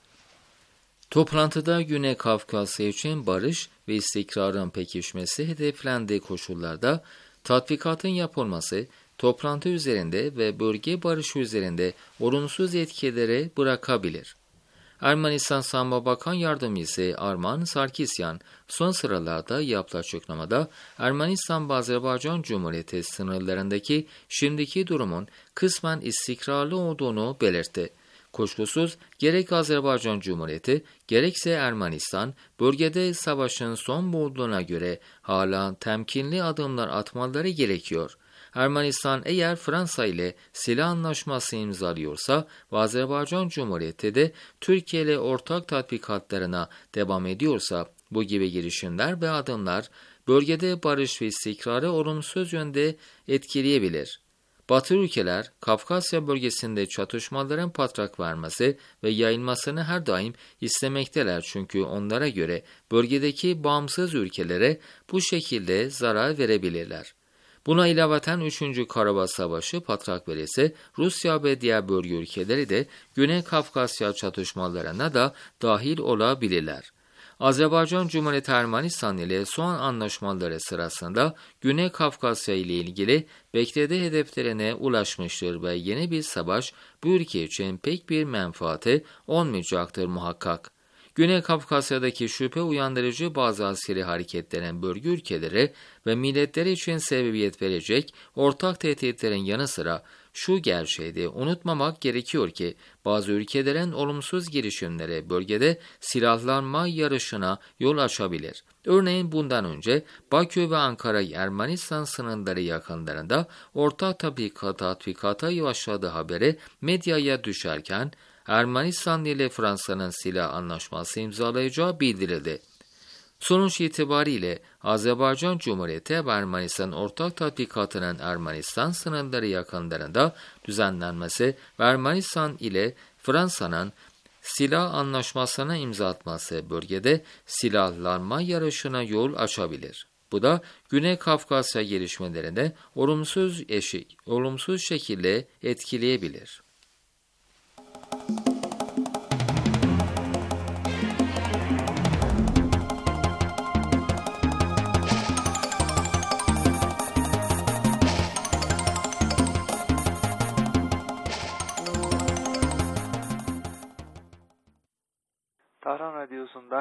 Toplantıda Güney Kafkasya için barış ve istikrarın pekişmesi hedeflendiği koşullarda tatbikatın yapılması, toplantı üzerinde ve bölge barışı üzerinde olumsuz etkileri bırakabilir. Ermenistan Savunma Bakan Yardımcısı Arman Sarkisyan son sıralarda yaptığı açıklamada Ermenistan ve Azerbaycan Cumhuriyeti sınırlarındaki şimdiki durumun kısmen istikrarlı olduğunu belirtti. Kuşkusuz gerek Azerbaycan Cumhuriyeti gerekse Ermenistan bölgede savaşın son bulduğuna göre hala temkinli adımlar atmaları gerekiyor. Ermenistan eğer Fransa ile silah anlaşması imzalıyorsa ve Azerbaycan Cumhuriyeti de Türkiye ile ortak tatbikatlarına devam ediyorsa bu gibi girişimler ve adımlar bölgede barış ve istikrarı olumsuz yönde etkileyebilir. Batı ülkeler, Kafkasya bölgesinde çatışmaların patlak vermesi ve yayılmasını her daim istemekteler çünkü onlara göre bölgedeki bağımsız ülkelere bu şekilde zarar verebilirler. Buna ilaveten üçüncü Karabağ Savaşı patlak verirse Rusya ve diğer bölge ülkeleri de Güney Kafkasya çatışmalarına da dahil olabilirler. Azerbaycan Cumhuriyeti Ermenistan ile son anlaşmaları sırasında Güney Kafkasya ile ilgili beklediği hedeflerine ulaşmıştır ve yeni bir savaş bu ülke için pek bir menfaati olmayacaktır muhakkak. Güney Kafkasya'daki şüphe uyandırıcı bazı askeri hareketlerin bölge ülkeleri ve milletleri için sebebiyet verecek ortak tehditlerin yanı sıra şu gerçeği de unutmamak gerekiyor ki bazı ülkelerin olumsuz girişimleri bölgede silahlanma yarışına yol açabilir. Örneğin bundan önce Bakü ve Ankara Ermenistan sınırları yakınlarında ortak tatbikata başladığı haberi medyaya düşerken Ermenistan ile Fransa'nın silah anlaşması imzalayacağı bildirildi. Sonuç itibariyle Azerbaycan Cumhuriyeti ve Ermenistan ortak tatbikatının Ermenistan sınırları yakınlarında düzenlenmesi ve Ermenistan ile Fransa'nın silah anlaşmasına imza atması bölgede silahlanma yarışına yol açabilir. Bu da Güney Kafkasya gelişmelerinde olumsuz, eşi, olumsuz şekilde etkileyebilir. Tahran Radyosu'ndan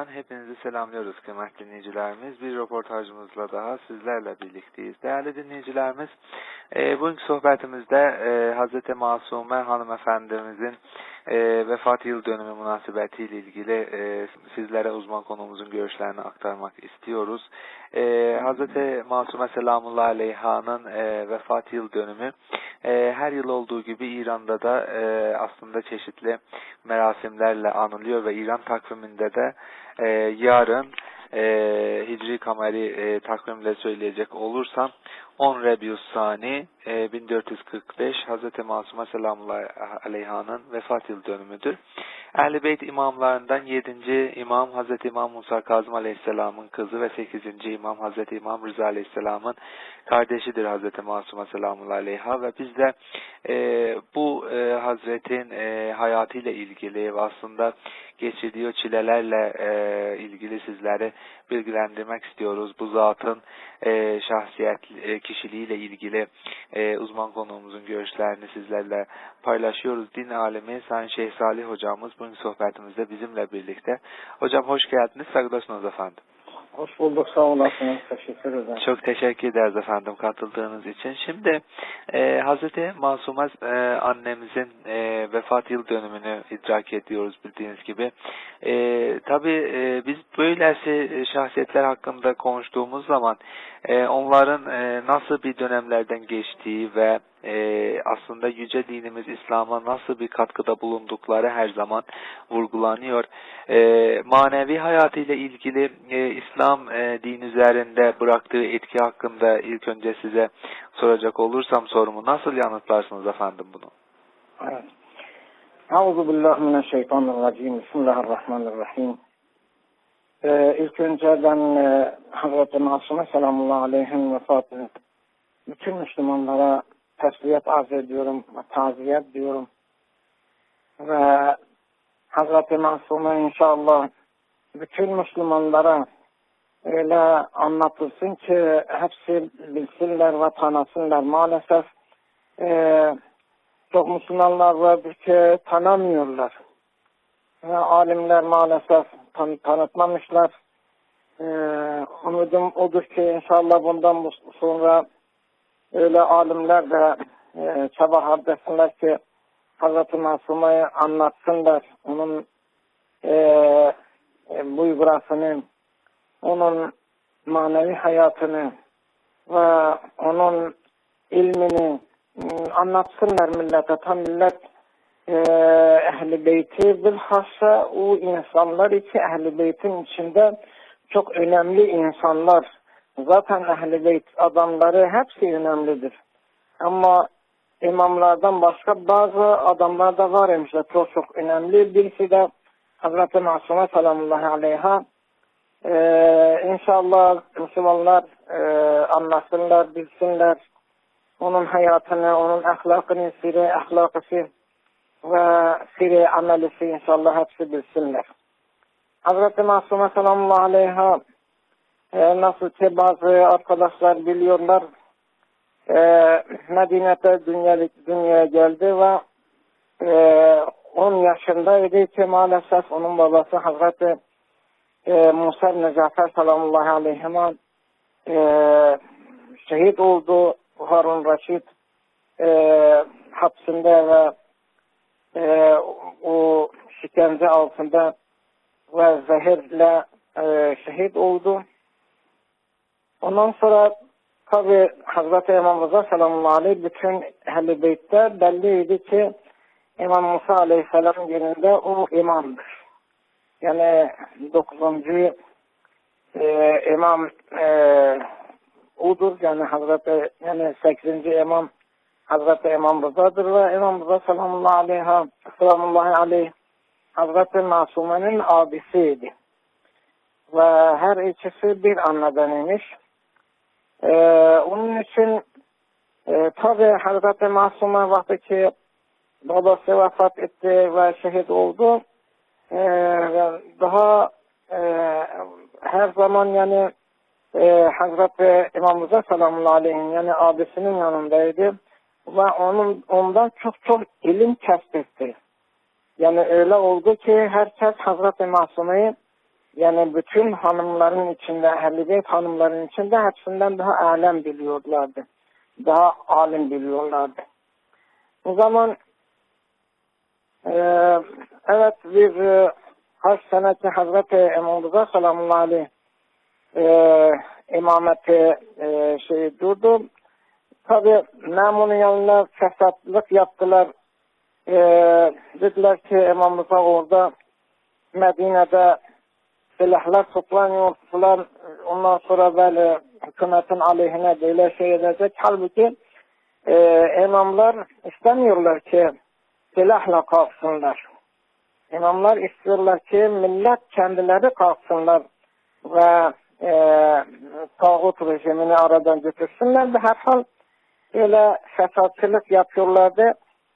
hepinizi selamlıyoruz kıymetli dinleyicilerimiz. Bir röportajımızla daha sizlerle birlikteyiz. Değerli dinleyicilerimiz, e, bugünkü sohbetimizde e, Hazreti Masume hanımefendimizin e, vefat yıl dönümü münasebetiyle ilgili e, sizlere uzman konuğumuzun görüşlerini aktarmak istiyoruz. E, Hazreti Masume Selamullahi Aleyha'nın e, vefat yıl dönümü e, her yıl olduğu gibi İran'da da e, aslında çeşitli merasimlerle anılıyor ve İran takviminde de e, yarın e, Hicri Kameri e, takvimle söyleyecek olursam on Rebiüssani e, bin dört yüz kırk beş Hazreti Masume Selamullahi Aleyha'nın vefat yıl dönümüdür. Ehl-i Beyt imamlarından yedinci imam Hazreti İmam Musa Kazım Aleyhisselam'ın kızı ve sekizinci imam Hazreti İmam Rıza Aleyhisselam'ın kardeşidir Hazreti Masume Selamullahi Aleyha ve biz de e, bu e, Hazretin e, hayatıyla ilgili ve aslında geçirdiği çilelerle e, ilgili sizleri bilgilendirmek istiyoruz. Bu zatın e, şahsiyet e, kişiliğiyle ilgili e, uzman konuğumuzun görüşlerini sizlerle paylaşıyoruz. Din alemi Sayın Şeyh Salih hocamız bugün sohbetimizde bizimle birlikte. Hocam hoş geldiniz. Saygılar efendim. Hoş bulduk. Sağ olasınız. Teşekkür ederim. Çok teşekkür ederiz efendim katıldığınız için. Şimdi e, Hazreti Masume e, annemizin e, vefat yıl dönümünü idrak ediyoruz bildiğiniz gibi. E, tabii e, biz böylesi şahsiyetler hakkında konuştuğumuz zaman e, onların e, nasıl bir dönemlerden geçtiği ve e, aslında yüce dinimiz İslam'a nasıl bir katkıda bulundukları her zaman vurgulanıyor. E, manevi hayatıyla ilgili e, İslam e, din üzerinde bıraktığı etki hakkında ilk önce size soracak olursam sorumu nasıl yanıtlarsınız efendim bunu? Evet. Euzubillahimineşşeytanirracim. Bismillahirrahmanirrahim. Ee, ilk önce ben e, Hazreti Masume Selamullahi Aleyh'in vefatını bütün Müslümanlara tesliyet arz ediyorum ve taziyet diyorum. Ve Hazreti Masume inşallah bütün Müslümanlara öyle anlatılsın ki hepsi bilsinler ve tanısınlar. Maalesef e, çok Müslümanlar vardır ki tanımıyorlar. Ve alimler maalesef tan tanıtmamışlar. E, umudum odur ki inşallah bundan sonra öyle alimler de e, çaba harcasınlar ki Hazreti Masume'yi anlatsınlar. Onun e, e, buyurasını, onun manevi hayatını ve onun ilmini anlatsınlar millete. Tam millet e, Ehl-i Beyt'i bilhassa o insanlar için Ehl-i Beyt'in içinde çok önemli insanlar. Zaten Ehl-i Beyt adamları hepsi önemlidir. Ama imamlardan başka bazı adamlar da var imişler çok çok önemli. Birisi de Hazreti Masume Selamullahi Aleyha. Ee, İnşallah Müslümanlar e, anlasınlar, bilsinler. Onun hayatını, onun ahlakını, sire ahlakısı ve sire amelisi inşallah hepsi bilsinler. Hazreti Masume Selamullahi Aleyha e, nasıl ki bazı arkadaşlar biliyorlar, e, Medine'de dünya, dünyaya geldi ve e, on yaşındaydı ki maalesef onun babası Hazreti e, Musa Necafer Selamullahi Aleyhime e, şehit oldu. Harun Reşit e, hapsinde ve e, o şikence altında ve zehirle e, şehit oldu. Ondan sonra tabi Hazreti İmam Rıza Selamullahi Aleyh bütün Ehl-i Beyt'te belliydi ki İmam Musa Aleyhisselam yerinde o imamdır. Yani dokuzuncu e, imam e, odur. Yani Hazreti yani sekizinci imam Hazreti İmam Rıza'dır ve İmam Rıza Selamullahi Aleyha Selamullahi Aleyh Hazreti Masume'nin abisiydi. Ve her ikisi bir anneden imiş. Ee, onun için e, tabi Hazreti Masume vakti ki babası vefat etti ve şehit oldu. Ee, daha e, her zaman yani e, Hazreti İmam Rıza Selamullahi Aleyh'in yani abisinin yanındaydı ve onun ondan çok çok ilim kesbetti. Yani öyle oldu ki herkes Hazreti Masume'yi yani bütün hanımların içinde, Ehl-i Beyt hanımların içinde hepsinden daha alem biliyorlardı. Daha alim biliyorlardı. O zaman e, evet bir e, kaç seneki Hazreti Ebu Rıza sallallahu aleyhi e, imameti e, şey durdu. Tabi Memun'un yanına fesatlık yaptılar. E, dediler ki İmam Rıza orada Medine'de silahlar toplanıyor falan, ondan sonra böyle hükümetin aleyhine böyle şey edecek. Halbuki e, imamlar istemiyorlar ki silahla kalksınlar. İmamlar istiyorlar ki millet kendileri kalksınlar ve e, tağut rejimini aradan götürsünler ve herhal böyle fesatçılık yapıyorlardı.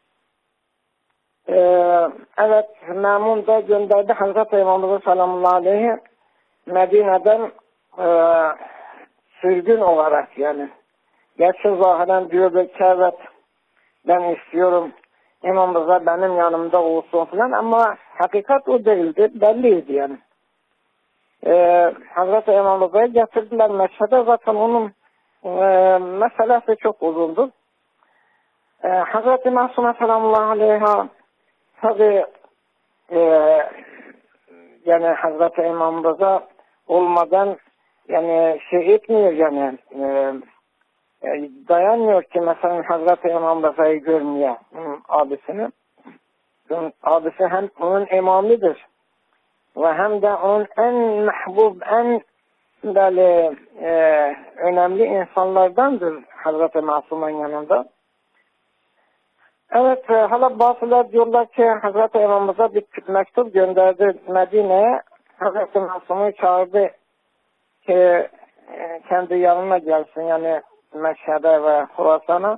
Ee, evet, Memun da gönderdi Hazreti İmam sallallahu aleyhi Medine'den e, sürgün olarak, yani gerçi zahiren diyor belki evet ben istiyorum İmam Rıza benim yanımda olsun falan, ama hakikat o değildi, belliydi yani. Ee, Hazreti İmam Rıza'yı getirdiler Meşhed'e, zaten onun e, meselesi çok uzundu. Ee, Hazreti Masum sallallahu aleyhi tabi e, yani Hazreti İmam Rıza olmadan yani şey etmiyor, yani e, e, dayanmıyor ki mesela Hazreti İmam Rıza'yı görmeye, abisini. Abisi hem onun imamıdır ve hem de onun en mahbub, en böyle e, önemli insanlardandır Hazreti Masum'un yanında. Evet, hala bazılar diyorlar ki Hazreti İmam'ımıza bir mektup gönderdi Medine'ye. Hazreti Masum'u çağırdı ki kendi yanına gelsin, yani Meşhed'e ve Hurasan'a.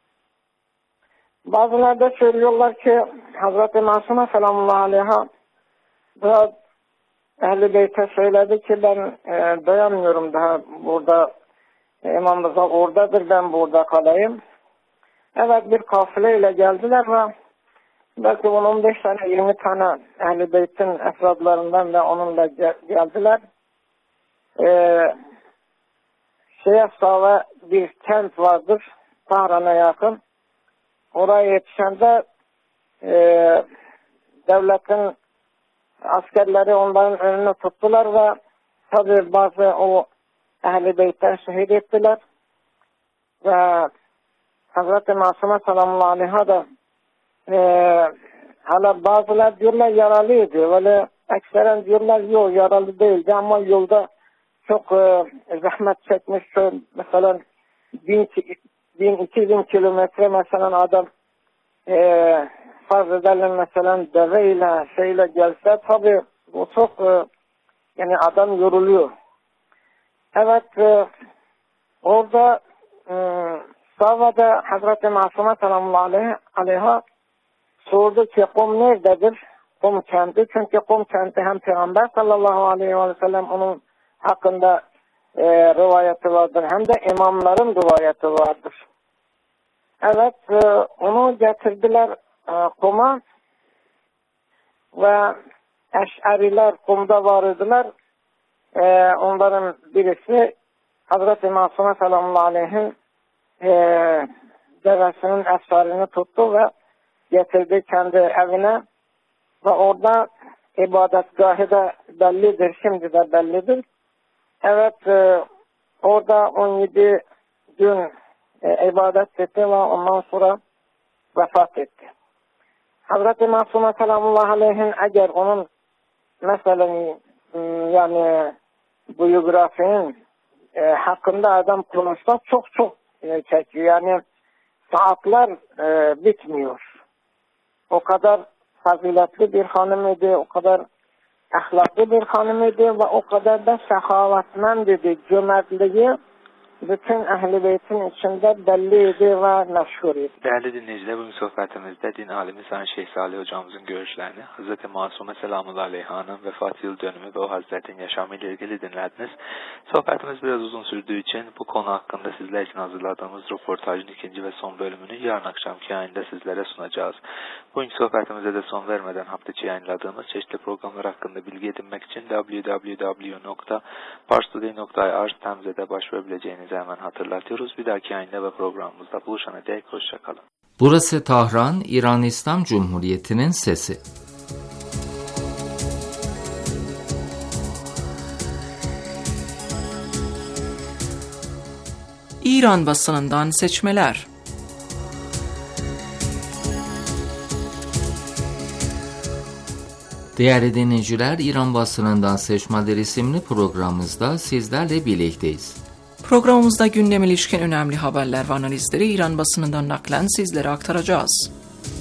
Bazılar da söylüyorlar ki Hazreti Masum'a sallallahu aleyha da Ehl-i Beyt'e söyledi ki ben e, dayanmıyorum daha burada, İmam Rıza oradadır, ben burada kalayım. Evet, bir kafileyle geldiler ve belki on beş tane yirmi tane Ehl-i Beyt'in efradlarından da onunla geldiler. Ee, Şeyhsa'da bir kent vardır, Tahran'a yakın. Oraya yetişende e, devletin askerleri onların önüne tuttular ve tabi bazı o Ehl-i Beyt'ten şehit ettiler. Ve Hazreti Masum'a sallallahu aleyhi da e, hala bazılar diyorlar yaralıydı. Böyle ekseren diyorlar yok yaralı değildi ama yolda çok e, zahmet çekmiş. Mesela bin, bin iki bin kilometre mesela adam e, farz edelim mesela deveyle şeyle gelse tabi bu çok e, yani adam yoruluyor. Evet, e, orada e, Savada Hazreti Masum'a sallallahu aleyha sordu ki Kum nerededir? Kum kenti. Çünkü Kum kenti hem Peygamber sallallahu aleyhi ve sellem onun hakkında e, rivayeti vardır, hem de imamların rivayeti vardır. Evet, e, onu getirdiler e, Kum'a ve Eş'ariler Kum'da vardılar. E, onların birisi Hazreti Masum'a sallallahu aleyhi e, devesinin efsarini tuttu ve getirdi kendi evine ve orada ibadetgahı da bellidir, şimdi de bellidir. Evet, e, orada on yedi gün e, ibadet etti ve ondan sonra vefat etti. Hazreti Masum'a sallallahu aleyhi eğer onun mesela yani biyografinin e, hakkında adam konuşsa çok çok e, çekiyor. Yani saatler e, bitmiyor. O kadar faziletli bir hanım idi, o kadar ahlaklı bir hanım idi ve o kadar da şehavetmend idi. Cömertliği bütün Ehl-i Beyt'in içinde belliydi ve meşhuriydi. Değerli dinleyiciler, bugün sohbetimizde din alimi Sayın Şeyh Salih hocamızın görüşlerini, Hazreti Masume Selamullahi Aleyha'nın vefat yıl dönümü ve o Hazretin yaşamı ile ilgili dinlediniz. Sohbetimiz biraz uzun sürdüğü için bu konu hakkında sizler için hazırladığımız röportajın ikinci ve son bölümünü yarın akşamki yayında sizlere sunacağız. Bugünkü sohbetimize de son vermeden hafta içi yayınladığımız çeşitli programlar hakkında bilgi edinmek için double-u double-u double-u nokta parstoday nokta i r sitemizde de başvurabileceğinizi hemen hatırlatıyoruz. Bir dahaki yayında ve programımızda buluşana dek hoşçakalın. Burası Tahran, İran İslam Cumhuriyeti'nin sesi. İran basınından seçmeler. Değerli dinleyiciler, İran basınından seçmeler isimli programımızda sizlerle birlikteyiz. Programımızda gündeme ilişkin önemli haberler ve analizleri İran basınından naklen sizlere aktaracağız.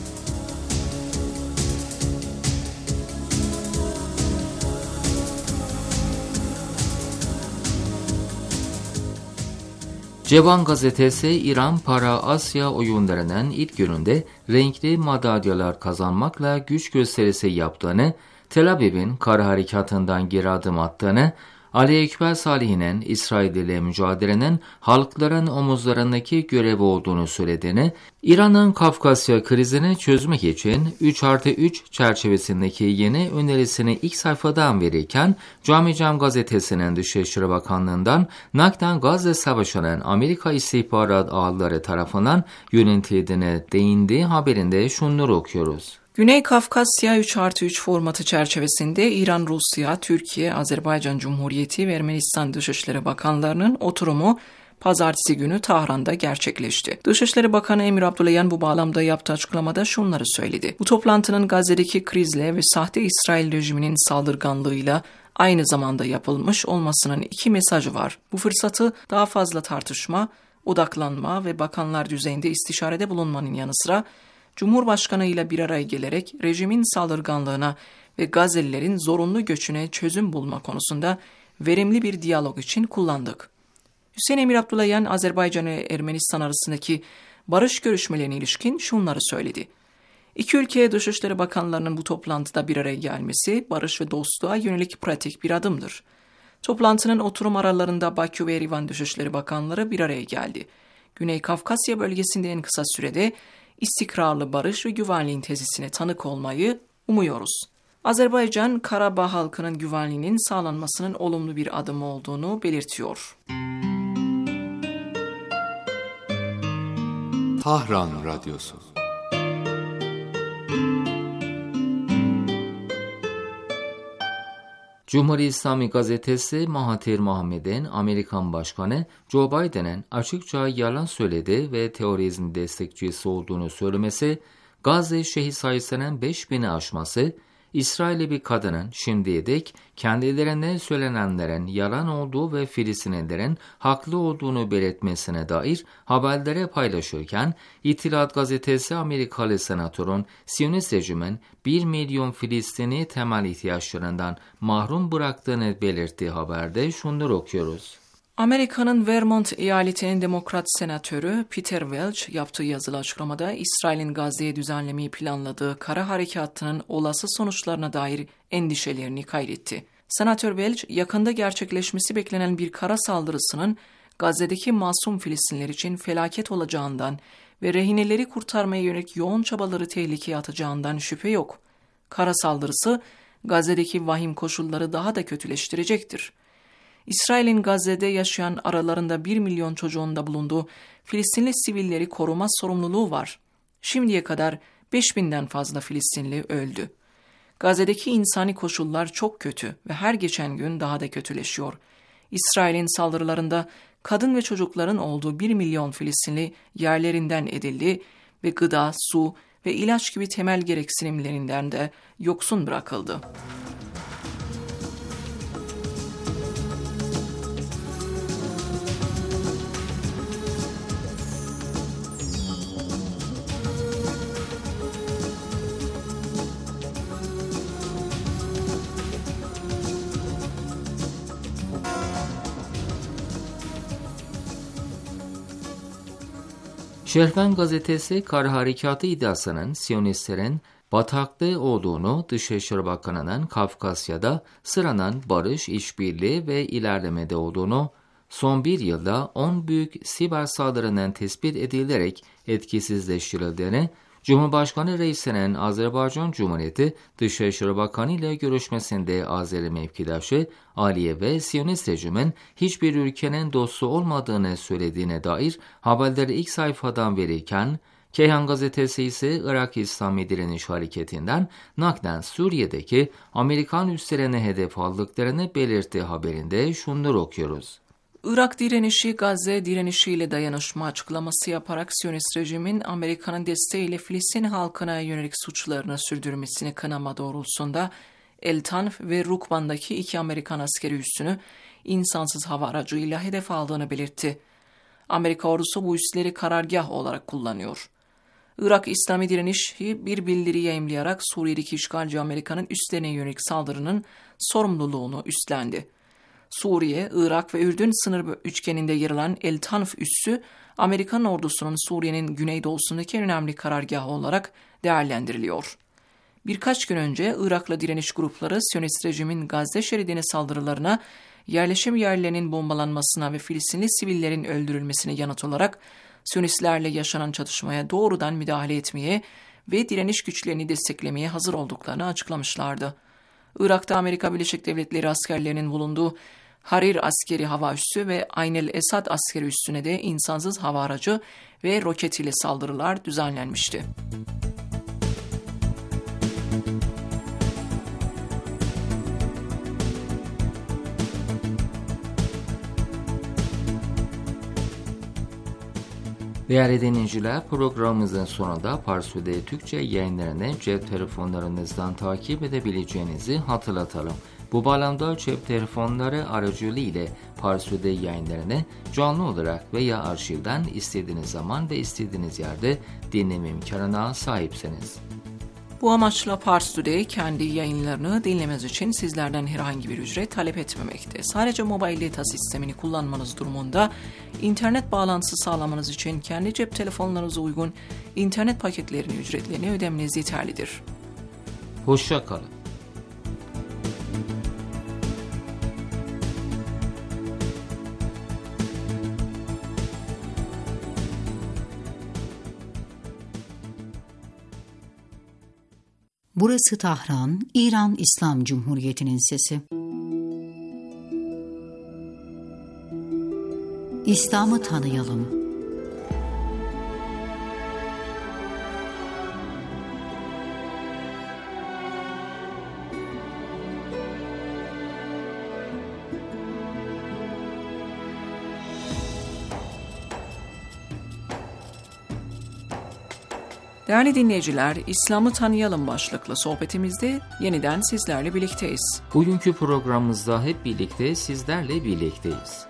Cevan gazetesi İran Para Asya oyunlarının ilk gününde renkli madalyalar kazanmakla güç gösterisi yaptığını, Tel Aviv'in kara harekatından geri adım attığını, Ali Ekber Salih'in İsrail ile mücadelenin halkların omuzlarındaki görevi olduğunu söylediğini, İran'ın Kafkasya krizini çözmek için üç artı üç çerçevesindeki yeni önerisini ilk sayfadan verirken, Cami Cam gazetesinin Dışişleri Bakanlığı'ndan nakden Gazze Savaşı'nın Amerika istihbarat ağları tarafından yönetildiğine değindiği haberinde şunları okuyoruz. Güney Kafkasya üç artı üç formatı çerçevesinde İran, Rusya, Türkiye, Azerbaycan Cumhuriyeti ve Ermenistan Dışişleri Bakanlarının oturumu pazartesi günü Tahran'da gerçekleşti. Dışişleri Bakanı Emir Abdullahian bu bağlamda yaptığı açıklamada şunları söyledi. Bu toplantının Gazze'deki krizle ve sahte İsrail rejiminin saldırganlığıyla aynı zamanda yapılmış olmasının iki mesajı var. Bu fırsatı daha fazla tartışma, odaklanma ve bakanlar düzeyinde istişarede bulunmanın yanı sıra Cumhurbaşkanı ile bir araya gelerek rejimin saldırganlığına ve Gazze'lilerin zorunlu göçüne çözüm bulma konusunda verimli bir diyalog için kullandık. Hüseyin Emir Abdullahian, Azerbaycan ve Ermenistan arasındaki barış görüşmelerine ilişkin şunları söyledi. İki ülke Dışişleri Bakanlarının bu toplantıda bir araya gelmesi, barış ve dostluğa yönelik pratik bir adımdır. Toplantının oturum aralarında Bakü ve Erivan Dışişleri Bakanları bir araya geldi. Güney Kafkasya bölgesinde en kısa sürede istikrarlı barış ve güvenliğin tesisine tanık olmayı umuyoruz. Azerbaycan, Karabağ halkının güvenliğinin sağlanmasının olumlu bir adım olduğunu belirtiyor. Tahran Radyosu. Cumhuriyet İslami gazetesi Mahathir Mohamed'in Amerikan Başkanı Joe Biden'ın açıkça yalan söyledi ve terörizm destekçisi olduğunu söylemesi, Gazze şehit sayısının beş bini aşması, İsrailli bir kadının şimdiye dek kendilerine söylenenlerin yalan olduğu ve Filistinlilerin haklı olduğunu belirtmesine dair haberlere paylaşırken, İttihat gazetesi Amerikalı senatörün Siyonist rejimin bir milyon Filistinli temel ihtiyaçlarından mahrum bıraktığını belirttiği haberde şunları okuyoruz. Amerika'nın Vermont eyaletinin Demokrat senatörü Peter Welch yaptığı yazılı açıklamada İsrail'in Gazze'ye düzenlemeyi planladığı kara harekatının olası sonuçlarına dair endişelerini kaydetti. Senatör Welch, yakında gerçekleşmesi beklenen bir kara saldırısının Gazze'deki masum Filistinler için felaket olacağından ve rehineleri kurtarmaya yönelik yoğun çabaları tehlikeye atacağından şüphe yok. Kara saldırısı Gazze'deki vahim koşulları daha da kötüleştirecektir. İsrail'in Gazze'de yaşayan aralarında bir milyon çocuğun da bulunduğu Filistinli sivilleri koruma sorumluluğu var. Şimdiye kadar beş binden fazla Filistinli öldü. Gazze'deki insani koşullar çok kötü ve her geçen gün daha da kötüleşiyor. İsrail'in saldırılarında kadın ve çocukların olduğu bir milyon Filistinli yerlerinden edildi ve gıda, su ve ilaç gibi temel gereksinimlerinden de yoksun bırakıldı. Şerven gazetesi kara harekatı iddiasının Siyonistlerin bataklığı olduğunu, Dışişleri Bakanı'nın Kafkasya'da sıranan barış, işbirliği ve ilerlemede olduğunu, son bir yılda on büyük siber saldırının tespit edilerek etkisizleştirildiğini, Cumhurbaşkanı Reis'inin Azerbaycan Cumhuriyeti Dışişleri Bakanı ile görüşmesinde Azeri mevkidaşı Aliye ve Siyonist rejimin hiçbir ülkenin dostu olmadığını söylediğine dair haberleri ilk sayfadan verirken, Keyhan gazetesi ise Irak İslami Direniş Hareketi'nden naklen Suriye'deki Amerikan üslerine hedef aldıklarını belirttiği haberinde şunları okuyoruz. Irak direnişi, Gazze direnişiyle dayanışma açıklaması yaparak Siyonist rejimin Amerika'nın desteğiyle Filistin halkına yönelik suçlarını sürdürmesini kınama doğrultusunda El Tanf ve Rukban'daki iki Amerikan askeri üssünü insansız hava aracıyla hedef aldığını belirtti. Amerika ordusu bu üsleri karargah olarak kullanıyor. Irak İslami Direnişi bir bildiri yayımlayarak Suriye'deki işgalci Amerika'nın üslerine yönelik saldırının sorumluluğunu üstlendi. Suriye, Irak ve Ürdün sınır üçgeninde yer alan El Tanf üssü, Amerikan ordusunun Suriye'nin güneydoğusundaki önemli karargahı olarak değerlendiriliyor. Birkaç gün önce Irak'la direniş grupları Siyonist rejimin Gazze şeridine saldırılarına, yerleşim yerlerinin bombalanmasına ve Filistinli sivillerin öldürülmesine yanıt olarak Siyonistlerle yaşanan çatışmaya doğrudan müdahale etmeye ve direniş güçlerini desteklemeye hazır olduklarını açıklamışlardı. Irak'ta Amerika Birleşik Devletleri askerlerinin bulunduğu Harir askeri hava üssü ve Ayn el-Esad askeri üssüne de insansız hava aracı ve roket ile saldırılar düzenlenmişti. Değerli dinleyiciler, programımızın sonunda Parsude Türkçe yayınlarını cep telefonlarınızdan takip edebileceğinizi hatırlatalım. Bu bağlamda cep telefonları aracılığıyla Parsude yayınlarını canlı olarak veya arşivden istediğiniz zaman ve istediğiniz yerde dinleme imkanına sahipsiniz. Bu amaçla Pars Today kendi yayınlarını dinlemeniz için sizlerden herhangi bir ücret talep etmemekte. Sadece mobil data sistemini kullanmanız durumunda internet bağlantısı sağlamanız için kendi cep telefonlarınıza uygun internet paketlerinin ücretlerini ödemeniz yeterlidir. Hoşça kalın. Burası Tahran, İran İslam Cumhuriyeti'nin sesi. İslam'ı tanıyalım. Değerli dinleyiciler, İslam'ı tanıyalım başlıklı sohbetimizde yeniden sizlerle birlikteyiz. Bugünkü programımızda hep birlikte sizlerle birlikteyiz.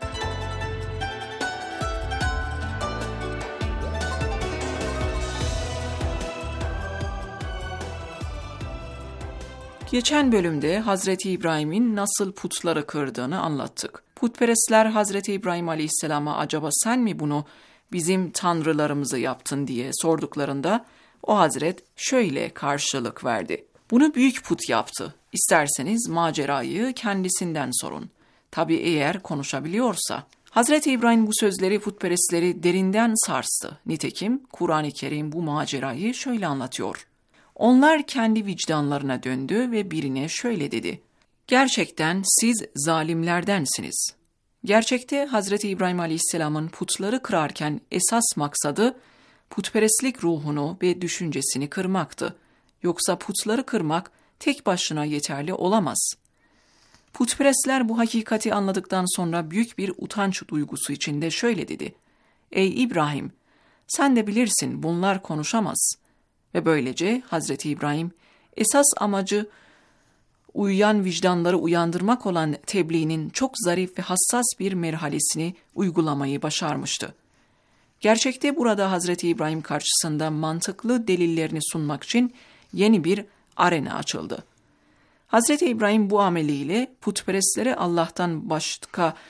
Geçen bölümde Hazreti İbrahim'in nasıl putları kırdığını anlattık. Putperestler Hazreti İbrahim Aleyhisselam'a acaba sen mi bunu bizim tanrılarımızı yaptın diye sorduklarında o Hazret şöyle karşılık verdi. Bunu büyük put yaptı. İsterseniz macerayı kendisinden sorun. Tabii eğer konuşabiliyorsa. Hazreti İbrahim bu sözleri putperestleri derinden sarstı. Nitekim Kur'an-ı Kerim bu macerayı şöyle anlatıyor. Onlar kendi vicdanlarına döndü ve birine şöyle dedi. Gerçekten siz zalimlerdensiniz. Gerçekte Hazreti İbrahim Aleyhisselam'ın putları kırarken esas maksadı putperestlik ruhunu ve düşüncesini kırmaktı. Yoksa putları kırmak tek başına yeterli olamaz. Putperestler bu hakikati anladıktan sonra büyük bir utanç duygusu içinde şöyle dedi. Ey İbrahim, sen de bilirsin bunlar konuşamaz. Ve böylece Hazreti İbrahim esas amacı uyuyan vicdanları uyandırmak olan tebliğinin çok zarif ve hassas bir merhalesini uygulamayı başarmıştı. Gerçekte burada Hazreti İbrahim karşısında mantıklı delillerini sunmak için yeni bir arena açıldı. Hazreti İbrahim bu ameliyle putperestlere Allah'tan başka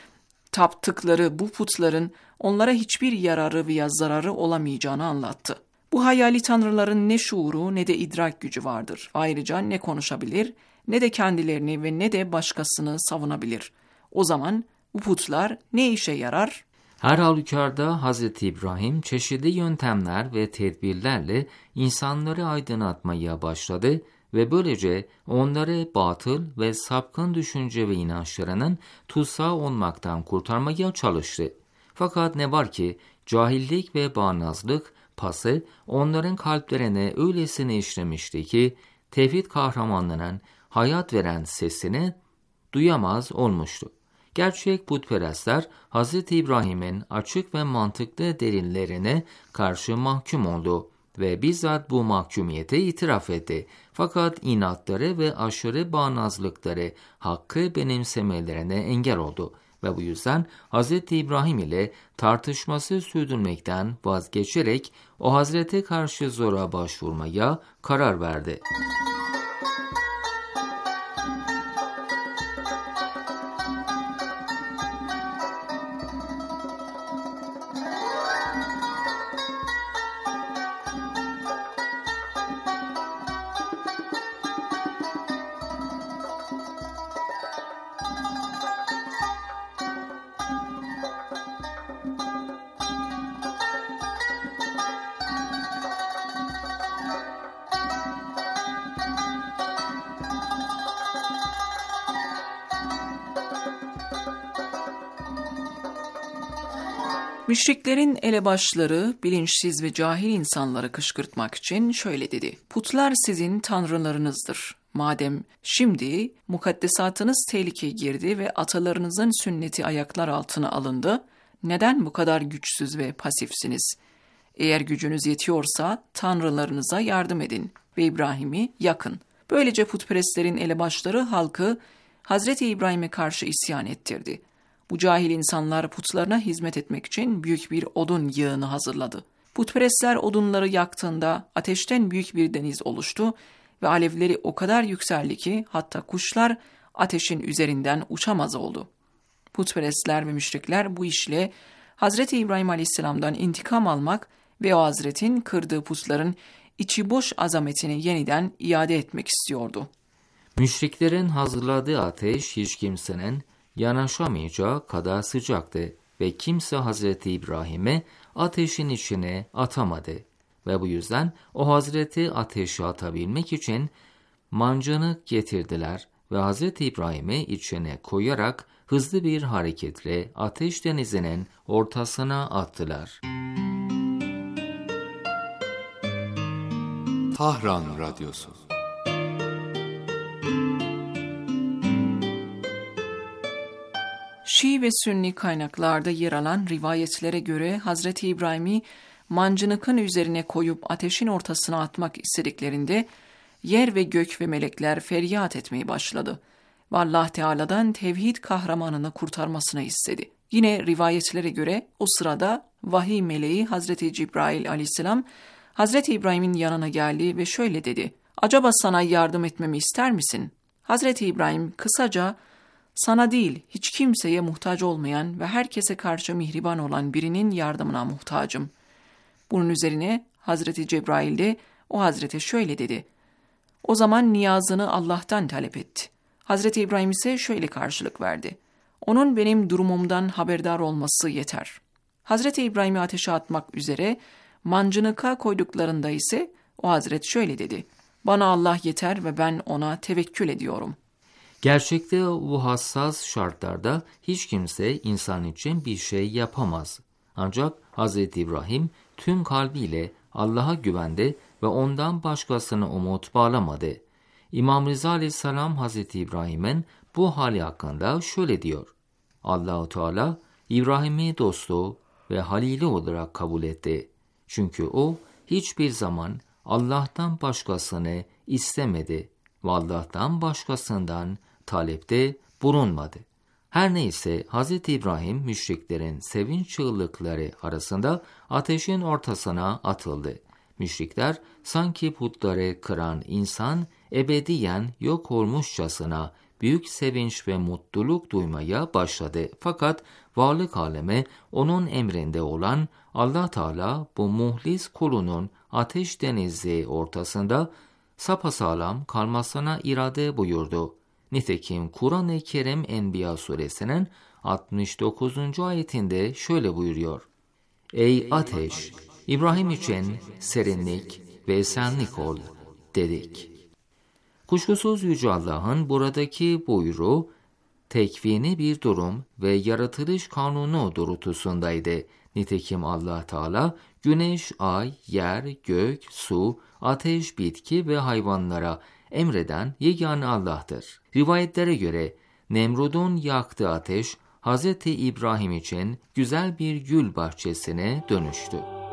Taptıkları bu putların onlara hiçbir yararı veya zararı olamayacağını anlattı. Bu hayali tanrıların ne şuuru ne de idrak gücü vardır. Ayrıca ne konuşabilir, ne de kendilerini ve ne de başkasını savunabilir. O zaman bu putlar ne işe yarar? Her halükarda Hazreti İbrahim çeşitli yöntemler ve tedbirlerle insanları aydınlatmaya başladı ve böylece onları batıl ve sapkın düşünce ve inançlarının tutsağı olmaktan kurtarmaya çalıştı. Fakat ne var ki cahillik ve bağnazlık pası onların kalplerine öylesine işlemişti ki tevhid kahramanlarının hayat veren sesini duyamaz olmuştu. Gerçek putperestler Hazreti İbrahim'in açık ve mantıklı delillerine karşı mahkum oldu ve bizzat bu mahkumiyeti itiraf etti. Fakat inatları ve aşırı bağnazlıkları hakkı benimsemelerine engel oldu ve bu yüzden Hazreti İbrahim ile tartışması sürdürmekten vazgeçerek o Hazrete karşı zora başvurmaya karar verdi. Müşriklerin elebaşları bilinçsiz ve cahil insanları kışkırtmak için şöyle dedi: Putlar sizin tanrılarınızdır. Madem şimdi mukaddesatınız tehlikeye girdi ve atalarınızın sünneti ayaklar altına alındı, neden bu kadar güçsüz ve pasifsiniz? Eğer gücünüz yetiyorsa tanrılarınıza yardım edin ve İbrahim'i yakın. Böylece putperestlerin elebaşları halkı Hazreti İbrahim'e karşı isyan ettirdi. Bu cahil insanlar putlarına hizmet etmek için büyük bir odun yığını hazırladı. Putperestler odunları yaktığında ateşten büyük bir deniz oluştu ve alevleri o kadar yükseldi ki hatta kuşlar ateşin üzerinden uçamaz oldu. Putperestler ve müşrikler bu işle Hazreti İbrahim Aleyhisselam'dan intikam almak ve o Hazret'in kırdığı putların içi boş azametini yeniden iade etmek istiyordu. Müşriklerin hazırladığı ateş hiç kimsenin yanaşamayacağı kadar sıcaktı ve kimse Hazreti İbrahim'i ateşin içine atamadı ve bu yüzden o Hazreti ateşe atabilmek için mancınık getirdiler ve Hazreti İbrahim'i içine koyarak hızlı bir hareketle ateş denizinin ortasına attılar. Tahran Radyosu. Şii ve Sünni kaynaklarda yer alan rivayetlere göre Hazreti İbrahim'i mancınıkın üzerine koyup ateşin ortasına atmak istediklerinde yer ve gök ve melekler feryat etmeye başladı ve Allah Teala'dan tevhid kahramanını kurtarmasını istedi. Yine rivayetlere göre o sırada vahiy meleği Hazreti Cibrail aleyhisselam Hazreti İbrahim'in yanına geldi ve şöyle dedi: "Acaba sana yardım etmemi ister misin?" Hazreti İbrahim kısaca "Sana değil, hiç kimseye muhtaç olmayan ve herkese karşı mihriban olan birinin yardımına muhtacım." Bunun üzerine Hazreti Cebrail de o Hazrete şöyle dedi: "O zaman niyazını Allah'tan talep etti." Hazreti İbrahim ise şöyle karşılık verdi: "Onun benim durumumdan haberdar olması yeter." Hazreti İbrahim'i ateşe atmak üzere mancınıka koyduklarında ise o Hazret şöyle dedi: "Bana Allah yeter ve ben ona tevekkül ediyorum." Gerçekte bu hassas şartlarda hiç kimse insan için bir şey yapamaz. Ancak Hz. İbrahim tüm kalbiyle Allah'a güvendi ve ondan başkasına umut bağlamadı. İmam Rıza Aleyhisselam Hz. İbrahim'in bu hali hakkında şöyle diyor: Allah-u Teala İbrahim'i dostu ve halili olarak kabul etti. Çünkü o hiçbir zaman Allah'tan başkasını istemedi ve Allah'tan başkasından talepte bulunmadı. Her neyse Hz. İbrahim müşriklerin sevinç çığlıkları arasında ateşin ortasına atıldı. Müşrikler sanki putları kıran insan ebediyen yok olmuşçasına büyük sevinç ve mutluluk duymaya başladı. Fakat varlık alemi onun emrinde olan Allah Teala bu muhlis kulunun ateş denizi ortasında sapasağlam kalmasına irade buyurdu. Nitekim Kur'an-ı Kerim Enbiya suresinin altmış dokuzuncu ayetinde şöyle buyuruyor: Ey ateş! İbrahim için serinlik ve esenlik ol dedik. Kuşkusuz Yüce Allah'ın buradaki buyruğu tekvini bir durum ve yaratılış kanunu doğrultusundaydı. Nitekim Allah Teala güneş, ay, yer, gök, su, ateş, bitki ve hayvanlara emreden yegane Allah'tır. Rivayetlere göre Nemrud'un yaktığı ateş Hz. İbrahim için güzel bir gül bahçesine dönüştü.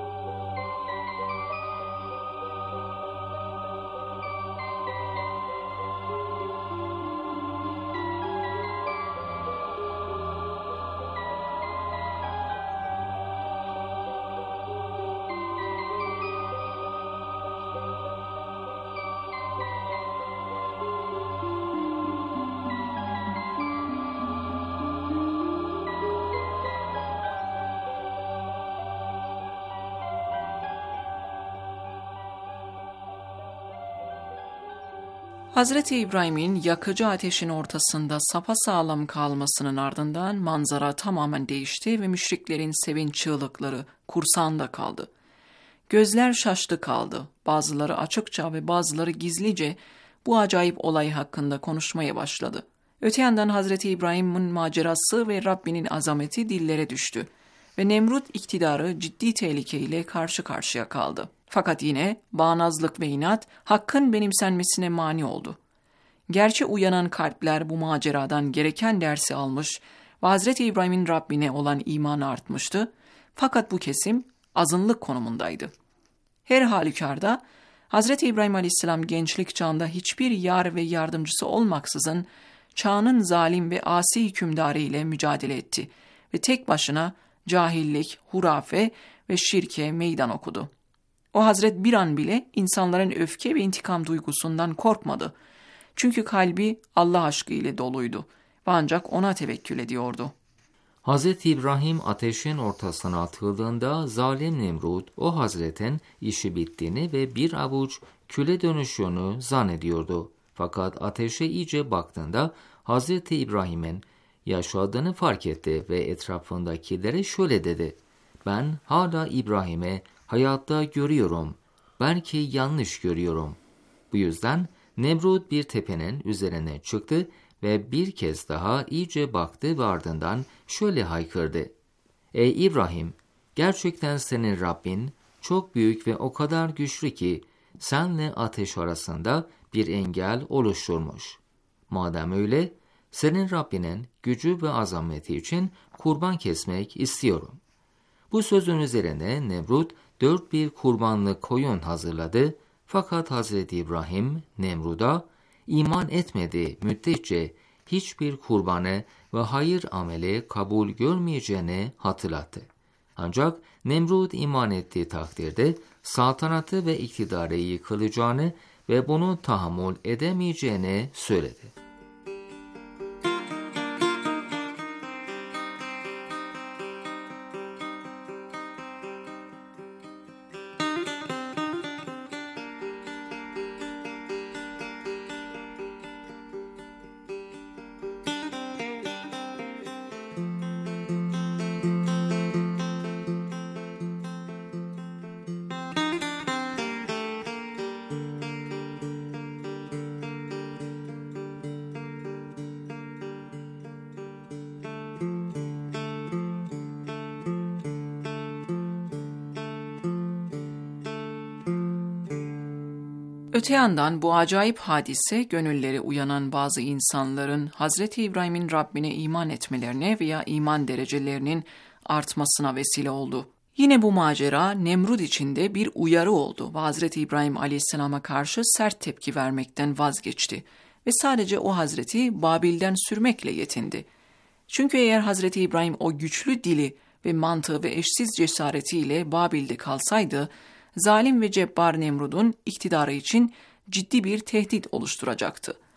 Hazreti İbrahim'in yakıcı ateşin ortasında sapasağlam kalmasının ardından manzara tamamen değişti ve müşriklerin sevinç çığlıkları kursağında kaldı. Gözler şaştı kaldı. Bazıları açıkça ve bazıları gizlice bu acayip olay hakkında konuşmaya başladı. Öte yandan Hazreti İbrahim'in macerası ve Rabbinin azameti dillere düştü ve Nemrut iktidarı ciddi tehlikeyle karşı karşıya kaldı. Fakat yine bağnazlık ve inat hakkın benimsenmesine mani oldu. Gerçi uyanan kalpler bu maceradan gereken dersi almış ve Hazreti İbrahim'in Rabbine olan imanı artmıştı. Fakat bu kesim azınlık konumundaydı. Her halükarda Hazreti İbrahim Aleyhisselam gençlik çağında hiçbir yar ve yardımcısı olmaksızın çağının zalim ve asi hükümdarı ile mücadele etti ve tek başına cahillik, hurafe ve şirke meydan okudu. O Hazret bir an bile insanların öfke ve intikam duygusundan korkmadı. Çünkü kalbi Allah aşkı ile doluydu ve ancak ona tevekkül ediyordu. Hz. İbrahim ateşin ortasına atıldığında zalim Nemrut o Hazret'in işi bittiğini ve bir avuç küle dönüşünü zannediyordu. Fakat ateşe iyice baktığında Hz. İbrahim'in yaşadığını fark etti ve etrafındakilere şöyle dedi: Ben hala İbrahim'e hayatta görüyorum. Belki yanlış görüyorum. Bu yüzden Nemrut bir tepenin üzerine çıktı ve bir kez daha iyice baktı ve ardından şöyle haykırdı: Ey İbrahim! Gerçekten senin Rabbin çok büyük ve o kadar güçlü ki senle ateş arasında bir engel oluşturmuş. Madem öyle, senin Rabbinin gücü ve azameti için kurban kesmek istiyorum. Bu sözün üzerine Nemrut dört bir kurbanlık koyun hazırladı. Fakat Hazreti İbrahim Nemrut'a iman etmediği müddetçe hiçbir kurbanı ve hayır ameli kabul görmeyeceğini hatırlattı. Ancak Nemrut iman ettiği takdirde saltanatı ve iktidarı yıkılacağını ve bunu tahammül edemeyeceğini söyledi. Öte yandan bu acayip hadise gönülleri uyanan bazı insanların Hazreti İbrahim'in Rabbine iman etmelerine veya iman derecelerinin artmasına vesile oldu. Yine bu macera Nemrut için de bir uyarı oldu ve Hazreti İbrahim Aleyhisselam'a karşı sert tepki vermekten vazgeçti ve sadece o Hazreti Babil'den sürmekle yetindi. Çünkü eğer Hazreti İbrahim o güçlü dili ve mantığı ve eşsiz cesaretiyle Babil'de kalsaydı, zalim ve cebbar Nemrud'un iktidarı için ciddi bir tehdit oluşturacaktı.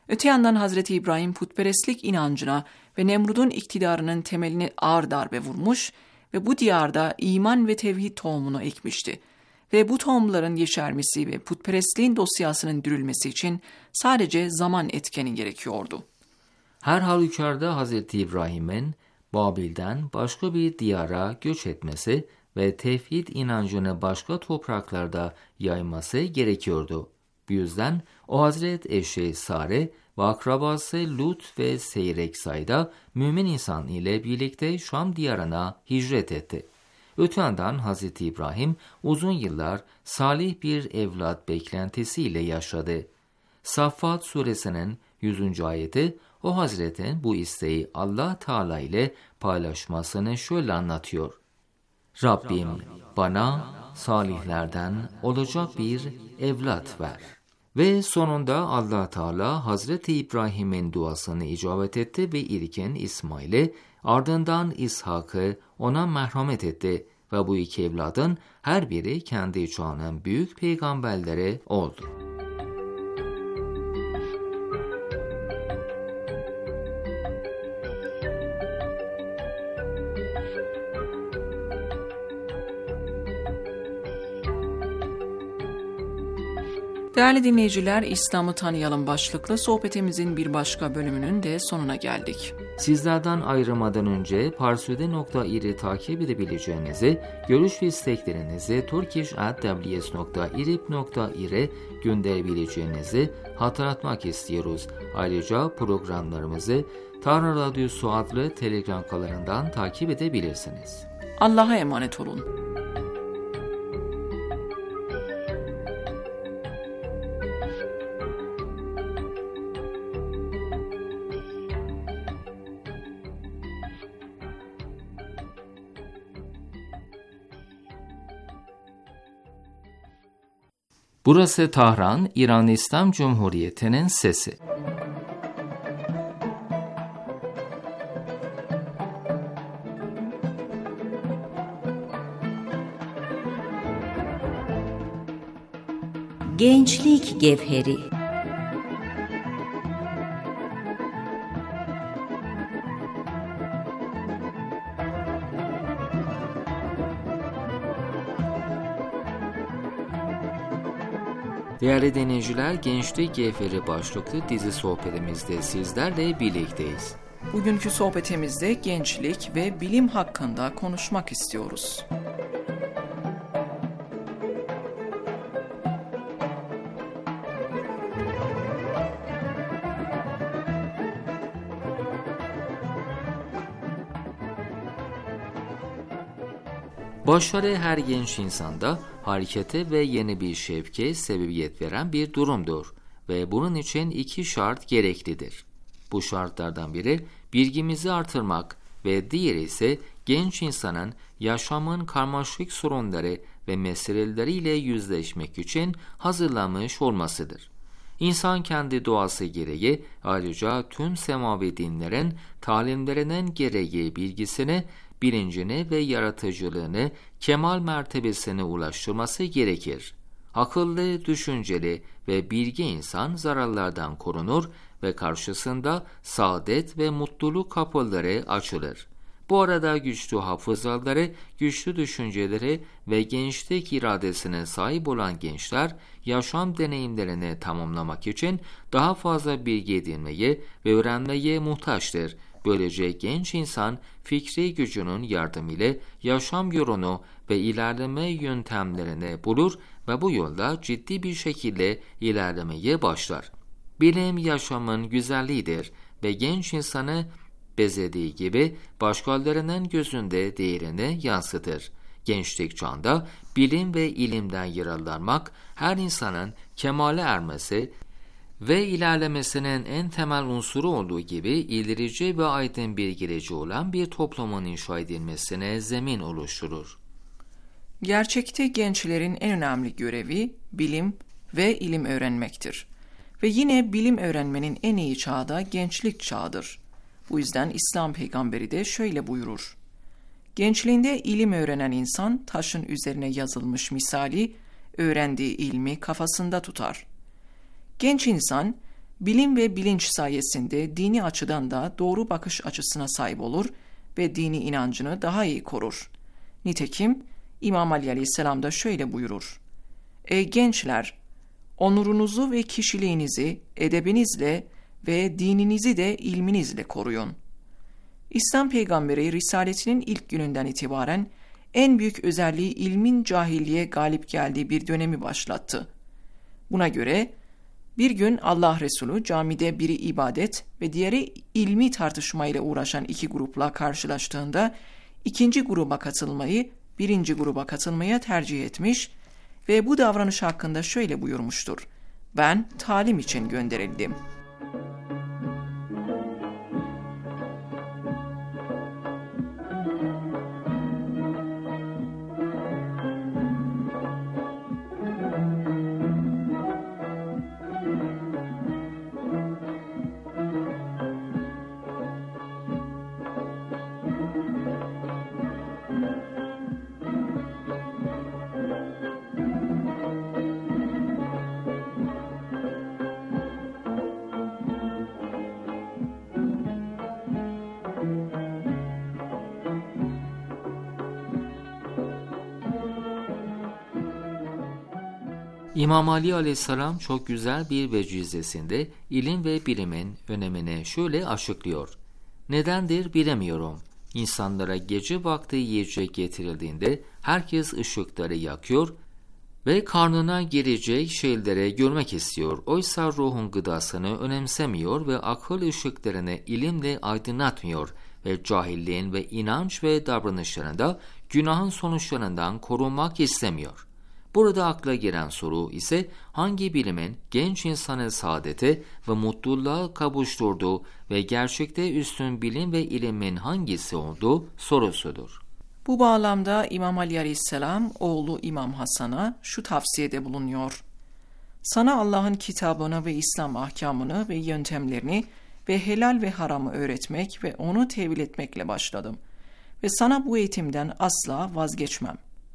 Öte yandan Hazreti İbrahim putperestlik inancına ve Nemrud'un iktidarının temelini ağır darbe vurmuş ve bu diyarda iman ve tevhid tohumunu ekmişti. Ve bu tohumların yeşermesi ve putperestliğin dosyasının dürülmesi için sadece zaman etkeni gerekiyordu. Her halükarda Hazreti İbrahim'in Babil'den başka bir diyara göç etmesi ve tevhid inancını başka topraklarda yayması gerekiyordu. Bu yüzden o Hazret eşi Sare ve akrabası Lut ve seyrek sayıda mümin insan ile birlikte Şam diyarına hicret etti. Öte yandan Hazreti İbrahim uzun yıllar salih bir evlat beklentisiyle yaşadı. Saffat suresinin yüzüncü ayeti o Hazretin bu isteği Allah Teala ile paylaşmasını şöyle anlatıyor. Rabbim bana salihlerden olacak bir evlat ver. Ve sonunda Allah Teala Hazreti İbrahim'in duasını icabet etti ve ilkin İsmail'i, ardından İshak'ı ona merhamet etti ve bu iki evladın her biri kendi çağının büyük peygamberleri oldu. Değerli dinleyiciler, İslam'ı tanıyalım başlıklı sohbetimizin bir başka bölümünün de sonuna geldik. Sizlerden ayrılmadan önce parsude nokta ir'i takip edebileceğinizi, görüş ve isteklerinizi turkish at w s nokta irib nokta ir'e gönderebileceğinizi hatırlatmak istiyoruz. Ayrıca programlarımızı Tahran Radyosu adlı Telegram kanalından takip edebilirsiniz. Allah'a emanet olun. Burası Tahran, İran İslam Cumhuriyeti'nin sesi. Gençlik Gevheri. Değerli dinleyiciler, Gençlik Gevheri başlıklı dizi sohbetimizde sizlerle birlikteyiz. Bugünkü sohbetimizde gençlik ve bilim hakkında konuşmak istiyoruz. Başarı her genç insanda harekete ve yeni bir şevke sebebiyet veren bir durumdur ve bunun için iki şart gereklidir. Bu şartlardan biri bilgimizi artırmak ve diğeri ise genç insanın yaşamın karmaşık sorunları ve meseleleriyle yüzleşmek için hazırlanmış olmasıdır. İnsan kendi doğası gereği ayrıca tüm semavi dinlerin talimlerinin gereği bilgisini, bilincini ve yaratıcılığını kemal mertebesine ulaştırması gerekir. Akıllı, düşünceli ve bilgi insan zararlardan korunur ve karşısında saadet ve mutluluk kapıları açılır. Bu arada güçlü hafızaları, güçlü düşünceleri ve gençlik iradesine sahip olan gençler, yaşam deneyimlerini tamamlamak için daha fazla bilgi edinmeye ve öğrenmeye muhtaçtır. Böylece genç insan fikri gücünün yardımıyla yaşam yolunu ve ilerleme yöntemlerini bulur ve bu yolda ciddi bir şekilde ilerlemeye başlar. Bilim yaşamın güzelliğidir ve genç insanı bezediği gibi başkalarının gözünde değerini yansıtır. Gençlik çağında bilim ve ilimden yararlanmak her insanın kemale ermesi ve ilerlemesinin en temel unsuru olduğu gibi ilerici ve aydın bir geleceği olan bir toplumun inşa edilmesine zemin oluşturur. Gerçekte gençlerin en önemli görevi bilim ve ilim öğrenmektir. Ve yine bilim öğrenmenin en iyi çağı da gençlik çağıdır. Bu yüzden İslam peygamberi de şöyle buyurur. Gençliğinde ilim öğrenen insan taşın üzerine yazılmış misali öğrendiği ilmi kafasında tutar. Genç insan Bilim ve bilinç sayesinde dini açıdan da doğru bakış açısına sahip olur ve dini inancını daha iyi korur. Nitekim İmam Ali Aleyhisselam da şöyle buyurur: Ey gençler! Onurunuzu ve kişiliğinizi edebinizle ve dininizi de ilminizle koruyun. İslam peygamberi risaletinin ilk gününden itibaren en büyük özelliği ilmin cahilliğe galip geldiği bir dönemi başlattı. Buna göre bir gün Allah Resulü camide biri ibadet ve diğeri ilmi tartışmayla uğraşan iki grupla karşılaştığında ikinci gruba katılmayı birinci gruba katılmaya tercih etmiş ve bu davranış hakkında şöyle buyurmuştur: Ben talim için gönderildim. İmam Ali Aleyhisselam çok güzel bir vecizesinde ilim ve bilimin önemini şöyle açıklıyor. Nedendir bilemiyorum. İnsanlara gece vakti yiyecek getirildiğinde herkes ışıkları yakıyor ve karnına girecek şeyleri görmek istiyor. Oysa ruhun gıdasını önemsemiyor ve akıl ışıklarını ilimle aydınlatmıyor ve cahilliğin ve inanç ve davranışlarında günahın sonuçlarından korunmak istemiyor. Burada akla giren soru ise hangi bilimin genç insanı saadete ve mutluluğa kavuşturduğu ve gerçekte üstün bilim ve ilimin hangisi olduğu sorusudur. Bu bağlamda İmam Ali Aleyhisselam oğlu İmam Hasan'a şu tavsiyede bulunuyor: Sana Allah'ın kitabını ve İslam ahkamını ve yöntemlerini ve helal ve haramı öğretmek ve onu tevil etmekle başladım ve sana bu eğitimden asla vazgeçmem.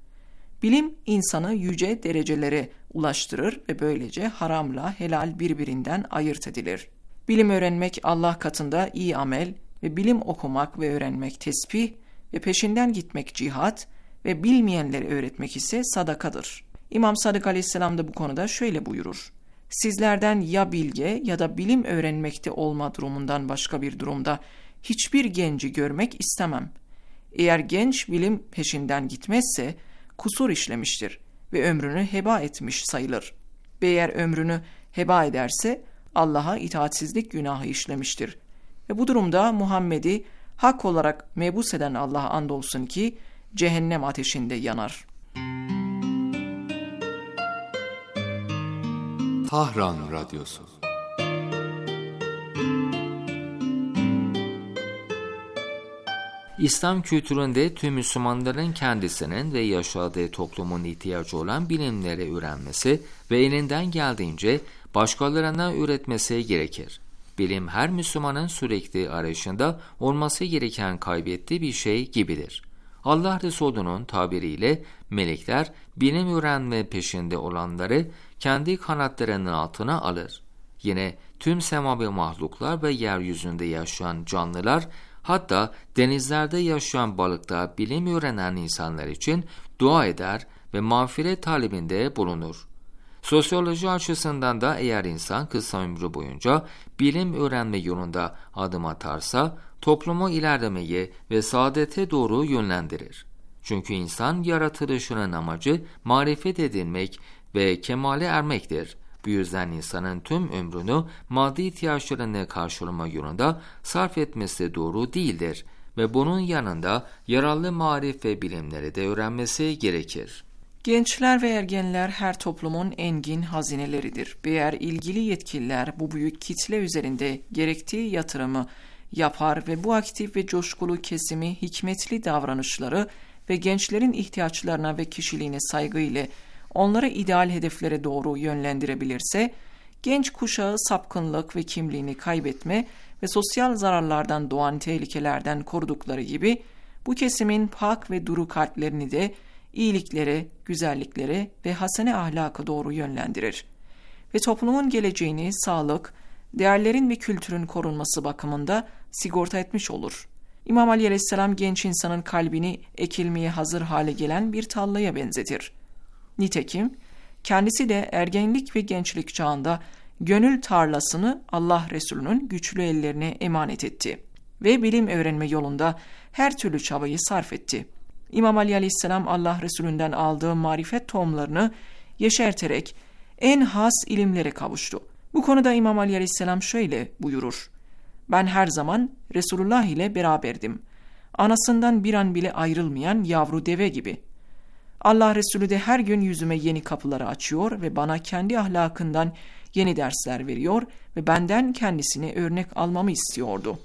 Bilim insanı yüce derecelere ulaştırır ve böylece haramla helal birbirinden ayırt edilir. Bilim öğrenmek Allah katında iyi amel ve bilim okumak ve öğrenmek tesbih ve peşinden gitmek cihat ve bilmeyenleri öğretmek ise sadakadır. İmam Sadık Aleyhisselam da bu konuda şöyle buyurur: Sizlerden ya bilge ya da bilim öğrenmekte olma durumundan başka bir durumda hiçbir genci görmek istemem. Eğer genç bilim peşinden gitmezse kusur işlemiştir ve ömrünü heba etmiş sayılır. Ve eğer ömrünü heba ederse Allah'a itaatsizlik günahı işlemiştir. Ve bu durumda Muhammed'i hak olarak mebus eden Allah'a andolsun ki cehennem ateşinde yanar. Tahran Radyosu. İslam kültüründe tüm Müslümanların kendisinin ve yaşadığı toplumun ihtiyacı olan bilimleri öğrenmesi ve elinden geldiğince başkalarına öğretmesi gerekir. Bilim her Müslümanın sürekli arayışında olması gereken kaybettiği bir şey gibidir. Allah Resulü'nün tabiriyle melekler bilim öğrenme peşinde olanları kendi kanatlarının altına alır. Yine tüm semavi mahluklar ve yeryüzünde yaşayan canlılar, hatta denizlerde yaşayan balıkta bilim öğrenen insanlar için dua eder ve mağfiret talebinde bulunur. Sosyoloji açısından da eğer insan kısa ömrü boyunca bilim öğrenme yolunda adım atarsa, toplumu ilerlemeye ve saadete doğru yönlendirir. Çünkü insan yaratılışının amacı marifet edinmek ve kemale ermektir. Bu yüzden insanın tüm ömrünü maddi ihtiyaçlarını karşılama yolunda sarf etmesi doğru değildir ve bunun yanında yararlı marif ve bilimleri de öğrenmesi gerekir. Gençler ve ergenler her toplumun engin hazineleridir. Eğer ilgili yetkililer bu büyük kitle üzerinde gerektiği yatırımı yapar ve bu aktif ve coşkulu kesimi hikmetli davranışları ve gençlerin ihtiyaçlarına ve kişiliğine saygı ile onları ideal hedeflere doğru yönlendirebilirse, genç kuşağı sapkınlık ve kimliğini kaybetme ve sosyal zararlardan doğan tehlikelerden korudukları gibi bu kesimin pak ve duru kalplerini de iyiliklere, güzelliklere ve hasene ahlaka doğru yönlendirir. Ve toplumun geleceğini sağlık, değerlerin ve kültürün korunması bakımında sigorta etmiş olur. İmam Ali Aleyhisselam genç insanın kalbini ekilmeye hazır hale gelen bir tarlaya benzetir. Nitekim kendisi de ergenlik ve gençlik çağında gönül tarlasını Allah Resulü'nün güçlü ellerine emanet etti ve bilim öğrenme yolunda her türlü çabayı sarf etti. İmam Ali Aleyhisselam Allah Resulü'nden aldığı marifet tohumlarını yeşerterek en has ilimlere kavuştu. Bu konuda İmam Ali Aleyhisselam şöyle buyurur: "Ben her zaman Resulullah ile beraberdim. Anasından bir an bile ayrılmayan yavru deve gibi. Allah Resulü de her gün yüzüme yeni kapıları açıyor ve bana kendi ahlakından yeni dersler veriyor ve benden kendisine örnek almamı istiyordu."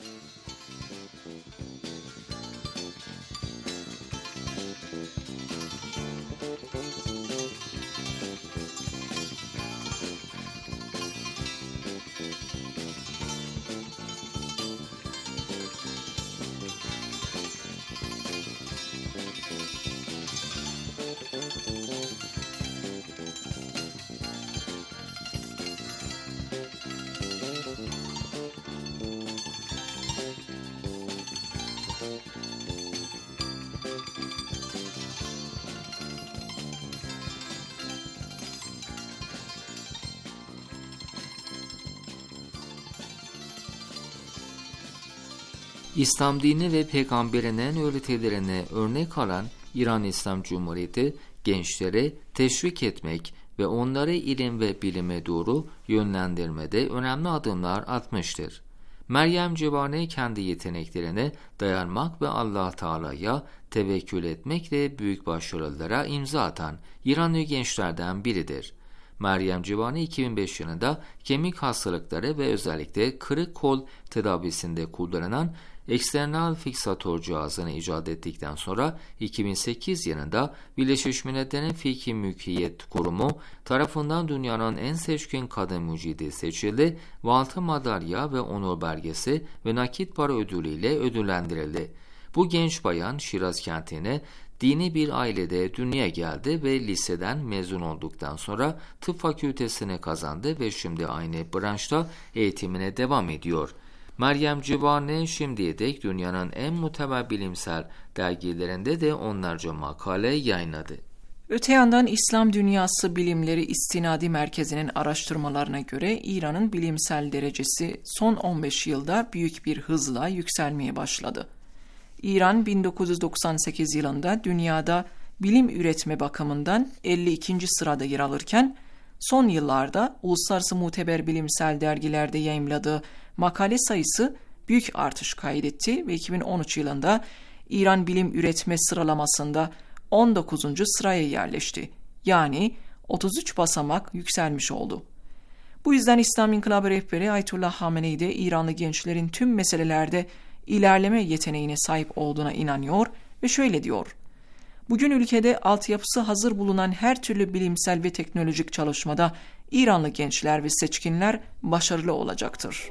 İslam dini ve peygamberinin öğretilerine örnek alan İran İslam Cumhuriyeti gençlere teşvik etmek ve onları ilim ve bilime doğru yönlendirmede önemli adımlar atmıştır. Meryem Cevani kendi yeteneklerine dayanmak ve Allah Teala'ya tevekkül etmekle büyük başarılara imza atan İranlı gençlerden biridir. Meryem Cevani iki bin beş yılında kemik hastalıkları ve özellikle kırık kol tedavisinde kullanılan eksternal fiksatör cihazını icat ettikten sonra iki bin sekiz yılında Birleşmiş Milletler'in Fikri Mülkiyet Kurumu tarafından dünyanın en seçkin kadın mucidi seçildi ve altın madalya ve onur belgesi ve nakit para ödülüyle ödüllendirildi. Bu genç bayan Şiraz kentine dini bir ailede dünyaya geldi ve liseden mezun olduktan sonra tıp fakültesini kazandı ve şimdi aynı branşta eğitimine devam ediyor. Meryem Cevani şimdiye dek dünyanın en muteber bilimsel dergilerinde de onlarca makale yayınladı. Öte yandan İslam Dünyası Bilimleri İstinadi Merkezi'nin araştırmalarına göre İran'ın bilimsel derecesi son on beş yılda büyük bir hızla yükselmeye başladı. İran bin dokuz yüz doksan sekiz yılında dünyada bilim üretme bakımından elli ikinci sırada yer alırken son yıllarda uluslararası muteber bilimsel dergilerde yayımladığı makale sayısı büyük artış kaydetti ve iki bin on üç yılında İran bilim üretme sıralamasında on dokuzuncu sıraya yerleşti. Yani otuz üç basamak yükselmiş oldu. Bu yüzden İslam İnkılabı rehberi Ayetullah Hamenei de İranlı gençlerin tüm meselelerde ilerleme yeteneğine sahip olduğuna inanıyor ve şöyle diyor: "Bugün ülkede altyapısı hazır bulunan her türlü bilimsel ve teknolojik çalışmada İranlı gençler ve seçkinler başarılı olacaktır."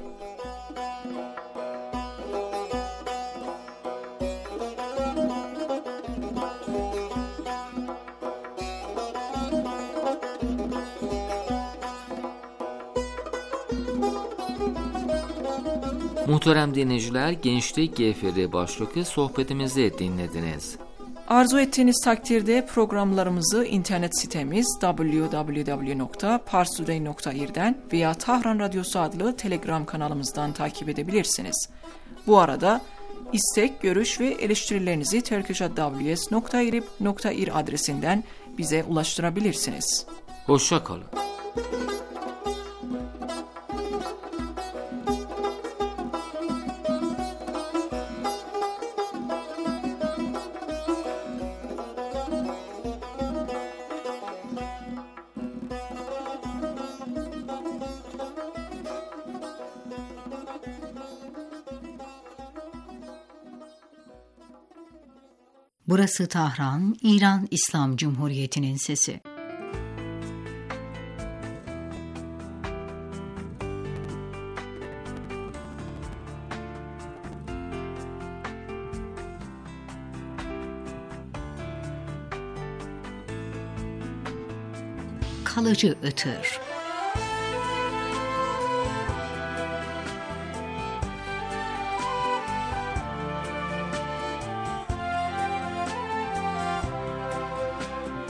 Muhterem dinleyiciler, Gençlik G F R başlıklı sohbetimizi dinlediniz. Arzu ettiğiniz takdirde programlarımızı internet sitemiz double-u double-u double-u nokta parstoday nokta ir'den veya Tahran Radyosu adlı Telegram kanalımızdan takip edebilirsiniz. Bu arada istek, görüş ve eleştirilerinizi turkishaws nokta irib nokta ir adresinden bize ulaştırabilirsiniz. Hoşça kalın. Burası Tahran, İran İslam Cumhuriyeti'nin sesi. Kalıcı ıtır.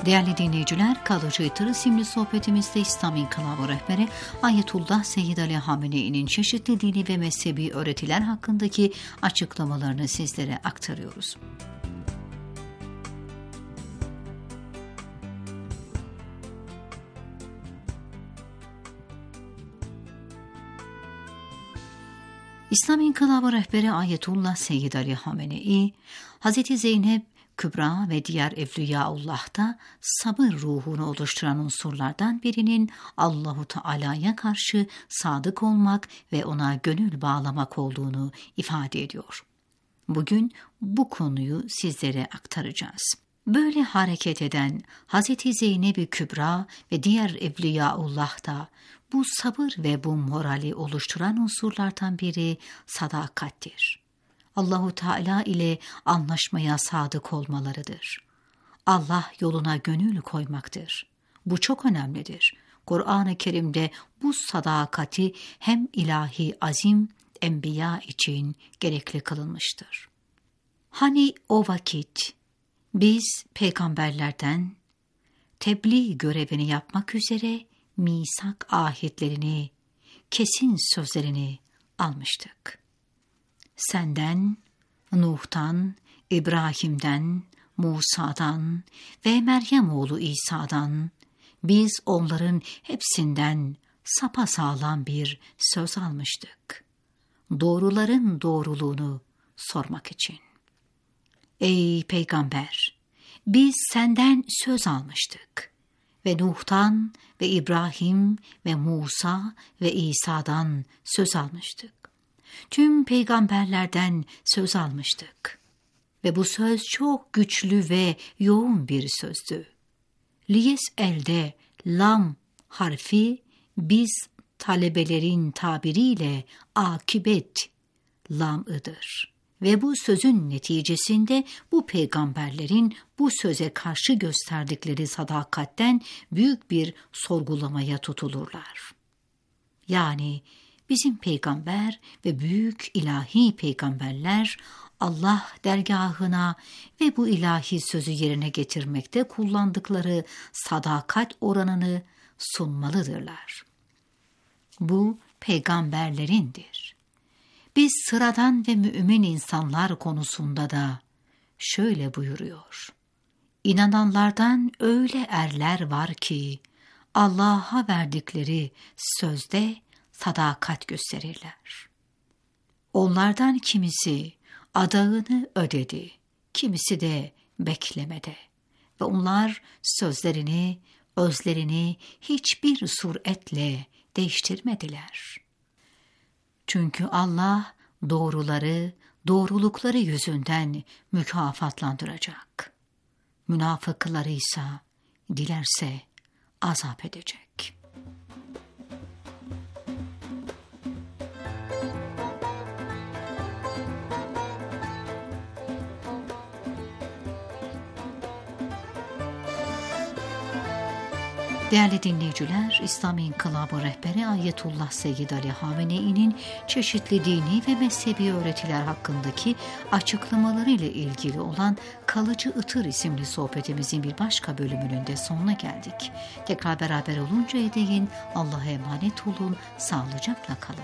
Değerli dinleyiciler, Kalıcı Itır isimli sohbetimizde İslam İnkılabı rehberi Ayetullah Seyyid Ali Hamenei'nin çeşitli dini ve mezhebi öğretiler hakkındaki açıklamalarını sizlere aktarıyoruz. İslam İnkılabı rehberi Ayetullah Seyyid Ali Hamenei, Hazreti Zeynep, Kübra ve diğer Evliyaullah'ta sabır ruhunu oluşturan unsurlardan birinin Allahu Teala'ya karşı sadık olmak ve ona gönül bağlamak olduğunu ifade ediyor. Bugün bu konuyu sizlere aktaracağız. Böyle hareket eden Hazreti Zeynep-i Kübra ve diğer Evliyaullah'ta bu sabır ve bu morali oluşturan unsurlardan biri sadakattir. Allahu Teala ile anlaşmaya sadık olmalarıdır. Allah yoluna gönül koymaktır. Bu çok önemlidir. Kur'an-ı Kerim'de bu sadakati hem ilahi azim, enbiya için gerekli kılınmıştır. Hani o vakit biz peygamberlerden tebliğ görevini yapmak üzere misak ahitlerini, kesin sözlerini almıştık. Senden, Nuh'tan, İbrahim'den, Musa'dan ve Meryem oğlu İsa'dan biz onların hepsinden sapasağlam bir söz almıştık. Doğruların doğruluğunu sormak için. Ey peygamber! Biz senden söz almıştık ve Nuh'tan ve İbrahim ve Musa ve İsa'dan söz almıştık. Tüm peygamberlerden söz almıştık. Ve bu söz çok güçlü ve yoğun bir sözdü. Liyes elde lam harfi biz talebelerin tabiriyle akibet lam'ıdır. Ve bu sözün neticesinde bu peygamberlerin bu söze karşı gösterdikleri sadakatten büyük bir sorgulamaya tutulurlar. Yani bizim peygamber ve büyük ilahi peygamberler Allah dergahına ve bu ilahi sözü yerine getirmekte kullandıkları sadakat oranını sunmalıdırlar. Bu peygamberlerindir. Biz sıradan ve mümin insanlar konusunda da şöyle buyuruyor. İnananlardan öyle erler var ki Allah'a verdikleri sözde sadakat gösterirler. Onlardan kimisi adağını ödedi, kimisi de beklemede ve onlar sözlerini, özlerini hiçbir suretle değiştirmediler. Çünkü Allah doğruları, doğrulukları yüzünden mükafatlandıracak. Münafıkları ise dilerse azap edecek. Değerli dinleyiciler, İslam İnkılabı rehberi Ayetullah Seyyid Ali Hamenei'nin çeşitli dini ve mezhebi öğretiler hakkındaki açıklamaları ile ilgili olan Kalıcı Itır isimli sohbetimizin bir başka bölümünün de sonuna geldik. Tekrar beraber oluncaya değin Allah'a emanet olun, sağlıcakla kalın.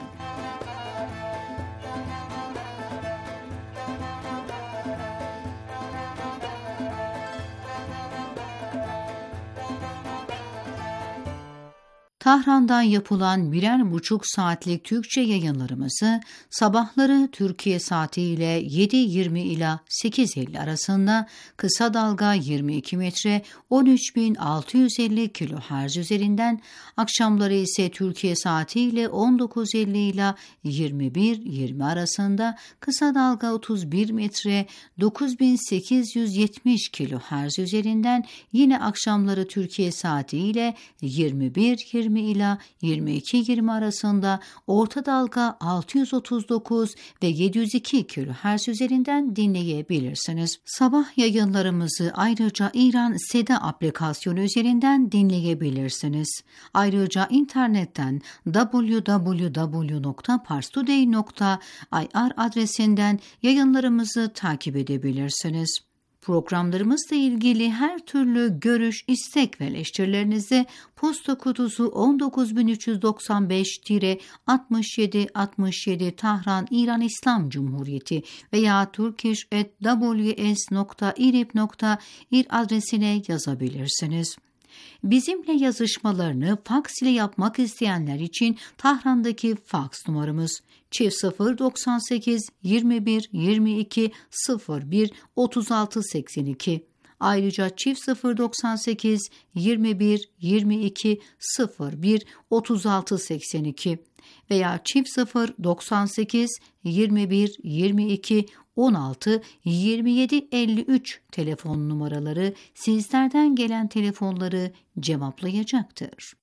Tahran'dan yapılan birer buçuk saatlik Türkçe yayınlarımızı sabahları Türkiye saatiyle yedi yirmi ila sekiz elli arasında kısa dalga yirmi iki metre on üç bin altı yüz elli kilohertz üzerinden, akşamları ise Türkiye saatiyle on dokuz elli ila yirmi bir yirmi arasında kısa dalga otuz bir metre dokuz bin sekiz yüz yetmiş kilohertz üzerinden, yine akşamları Türkiye saatiyle yirmi bir yirmi ila yirmi iki yirmi arasında orta dalga altı yüz otuz dokuz ve yedi yüz iki kilohertz üzerinden dinleyebilirsiniz. Sabah yayınlarımızı ayrıca İran Seda aplikasyonu üzerinden dinleyebilirsiniz. Ayrıca internetten double-u double-u double-u nokta parstoday nokta i r adresinden yayınlarımızı takip edebilirsiniz. Programlarımızla ilgili her türlü görüş, istek ve eleştirilerinizi posta kutusu on dokuz bin üç yüz doksan beş altmış yedi altmış yedi Tahran İran İslam Cumhuriyeti veya turkish at w s nokta irib nokta ir adresine yazabilirsiniz. Bizimle yazışmalarını faks ile yapmak isteyenler için Tahran'daki faks numaramız çift sıfır doksan sekiz yirmi bir yirmi iki sıfır bir otuz altı seksen iki. Ayrıca çift sıfır doksan sekiz yirmi bir yirmi iki sıfır bir otuz altı seksen iki veya çift sıfır doksan sekiz yirmi bir yirmi iki on altı yirmi yedi elli üç telefon numaraları sizlerden gelen telefonları cevaplayacaktır.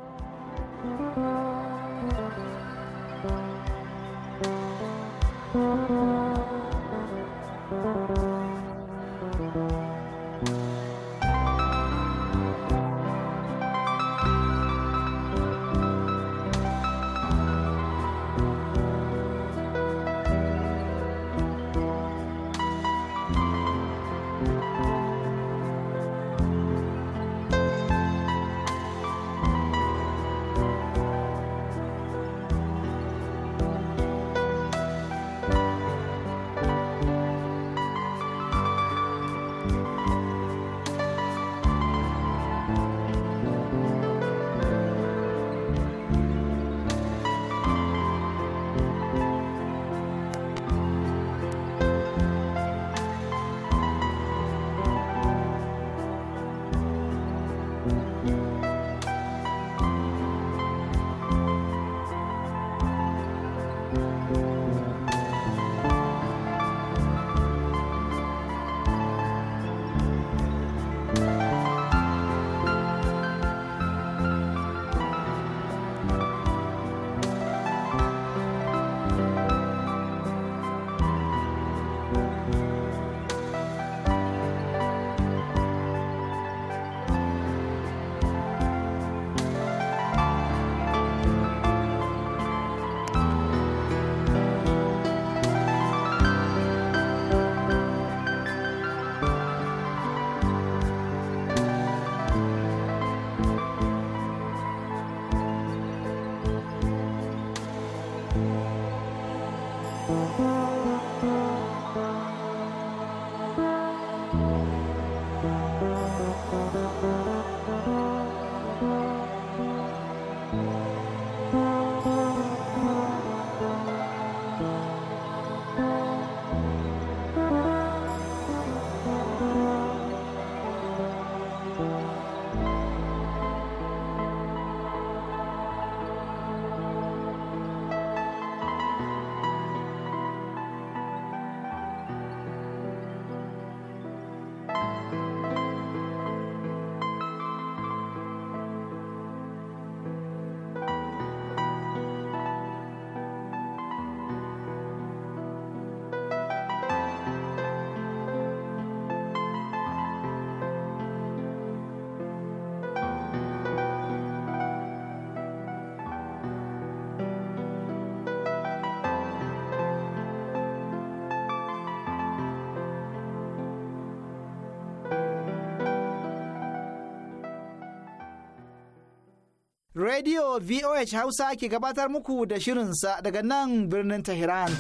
Radio V O H Hausa ke gabatar muku da shirinsa daga nan birnin Tehran.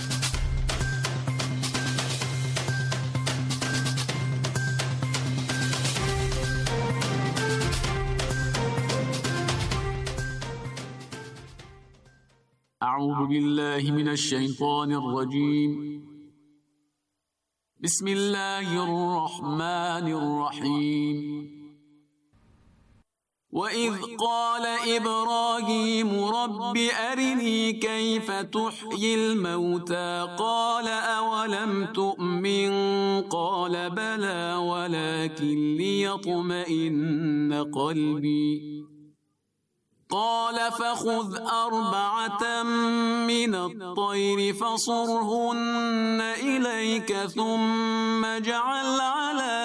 أعوذ بالله من الشيطان الرجيم. بسم الله الرحمن الرحيم. وإذ قال إبراهيم رب أرني كيف تحيي الموتى قال أولم تؤمن قال بلى ولكن ليطمئن قلبي قال فخذ أربعة من الطير فصرهن إليك ثم اجعل على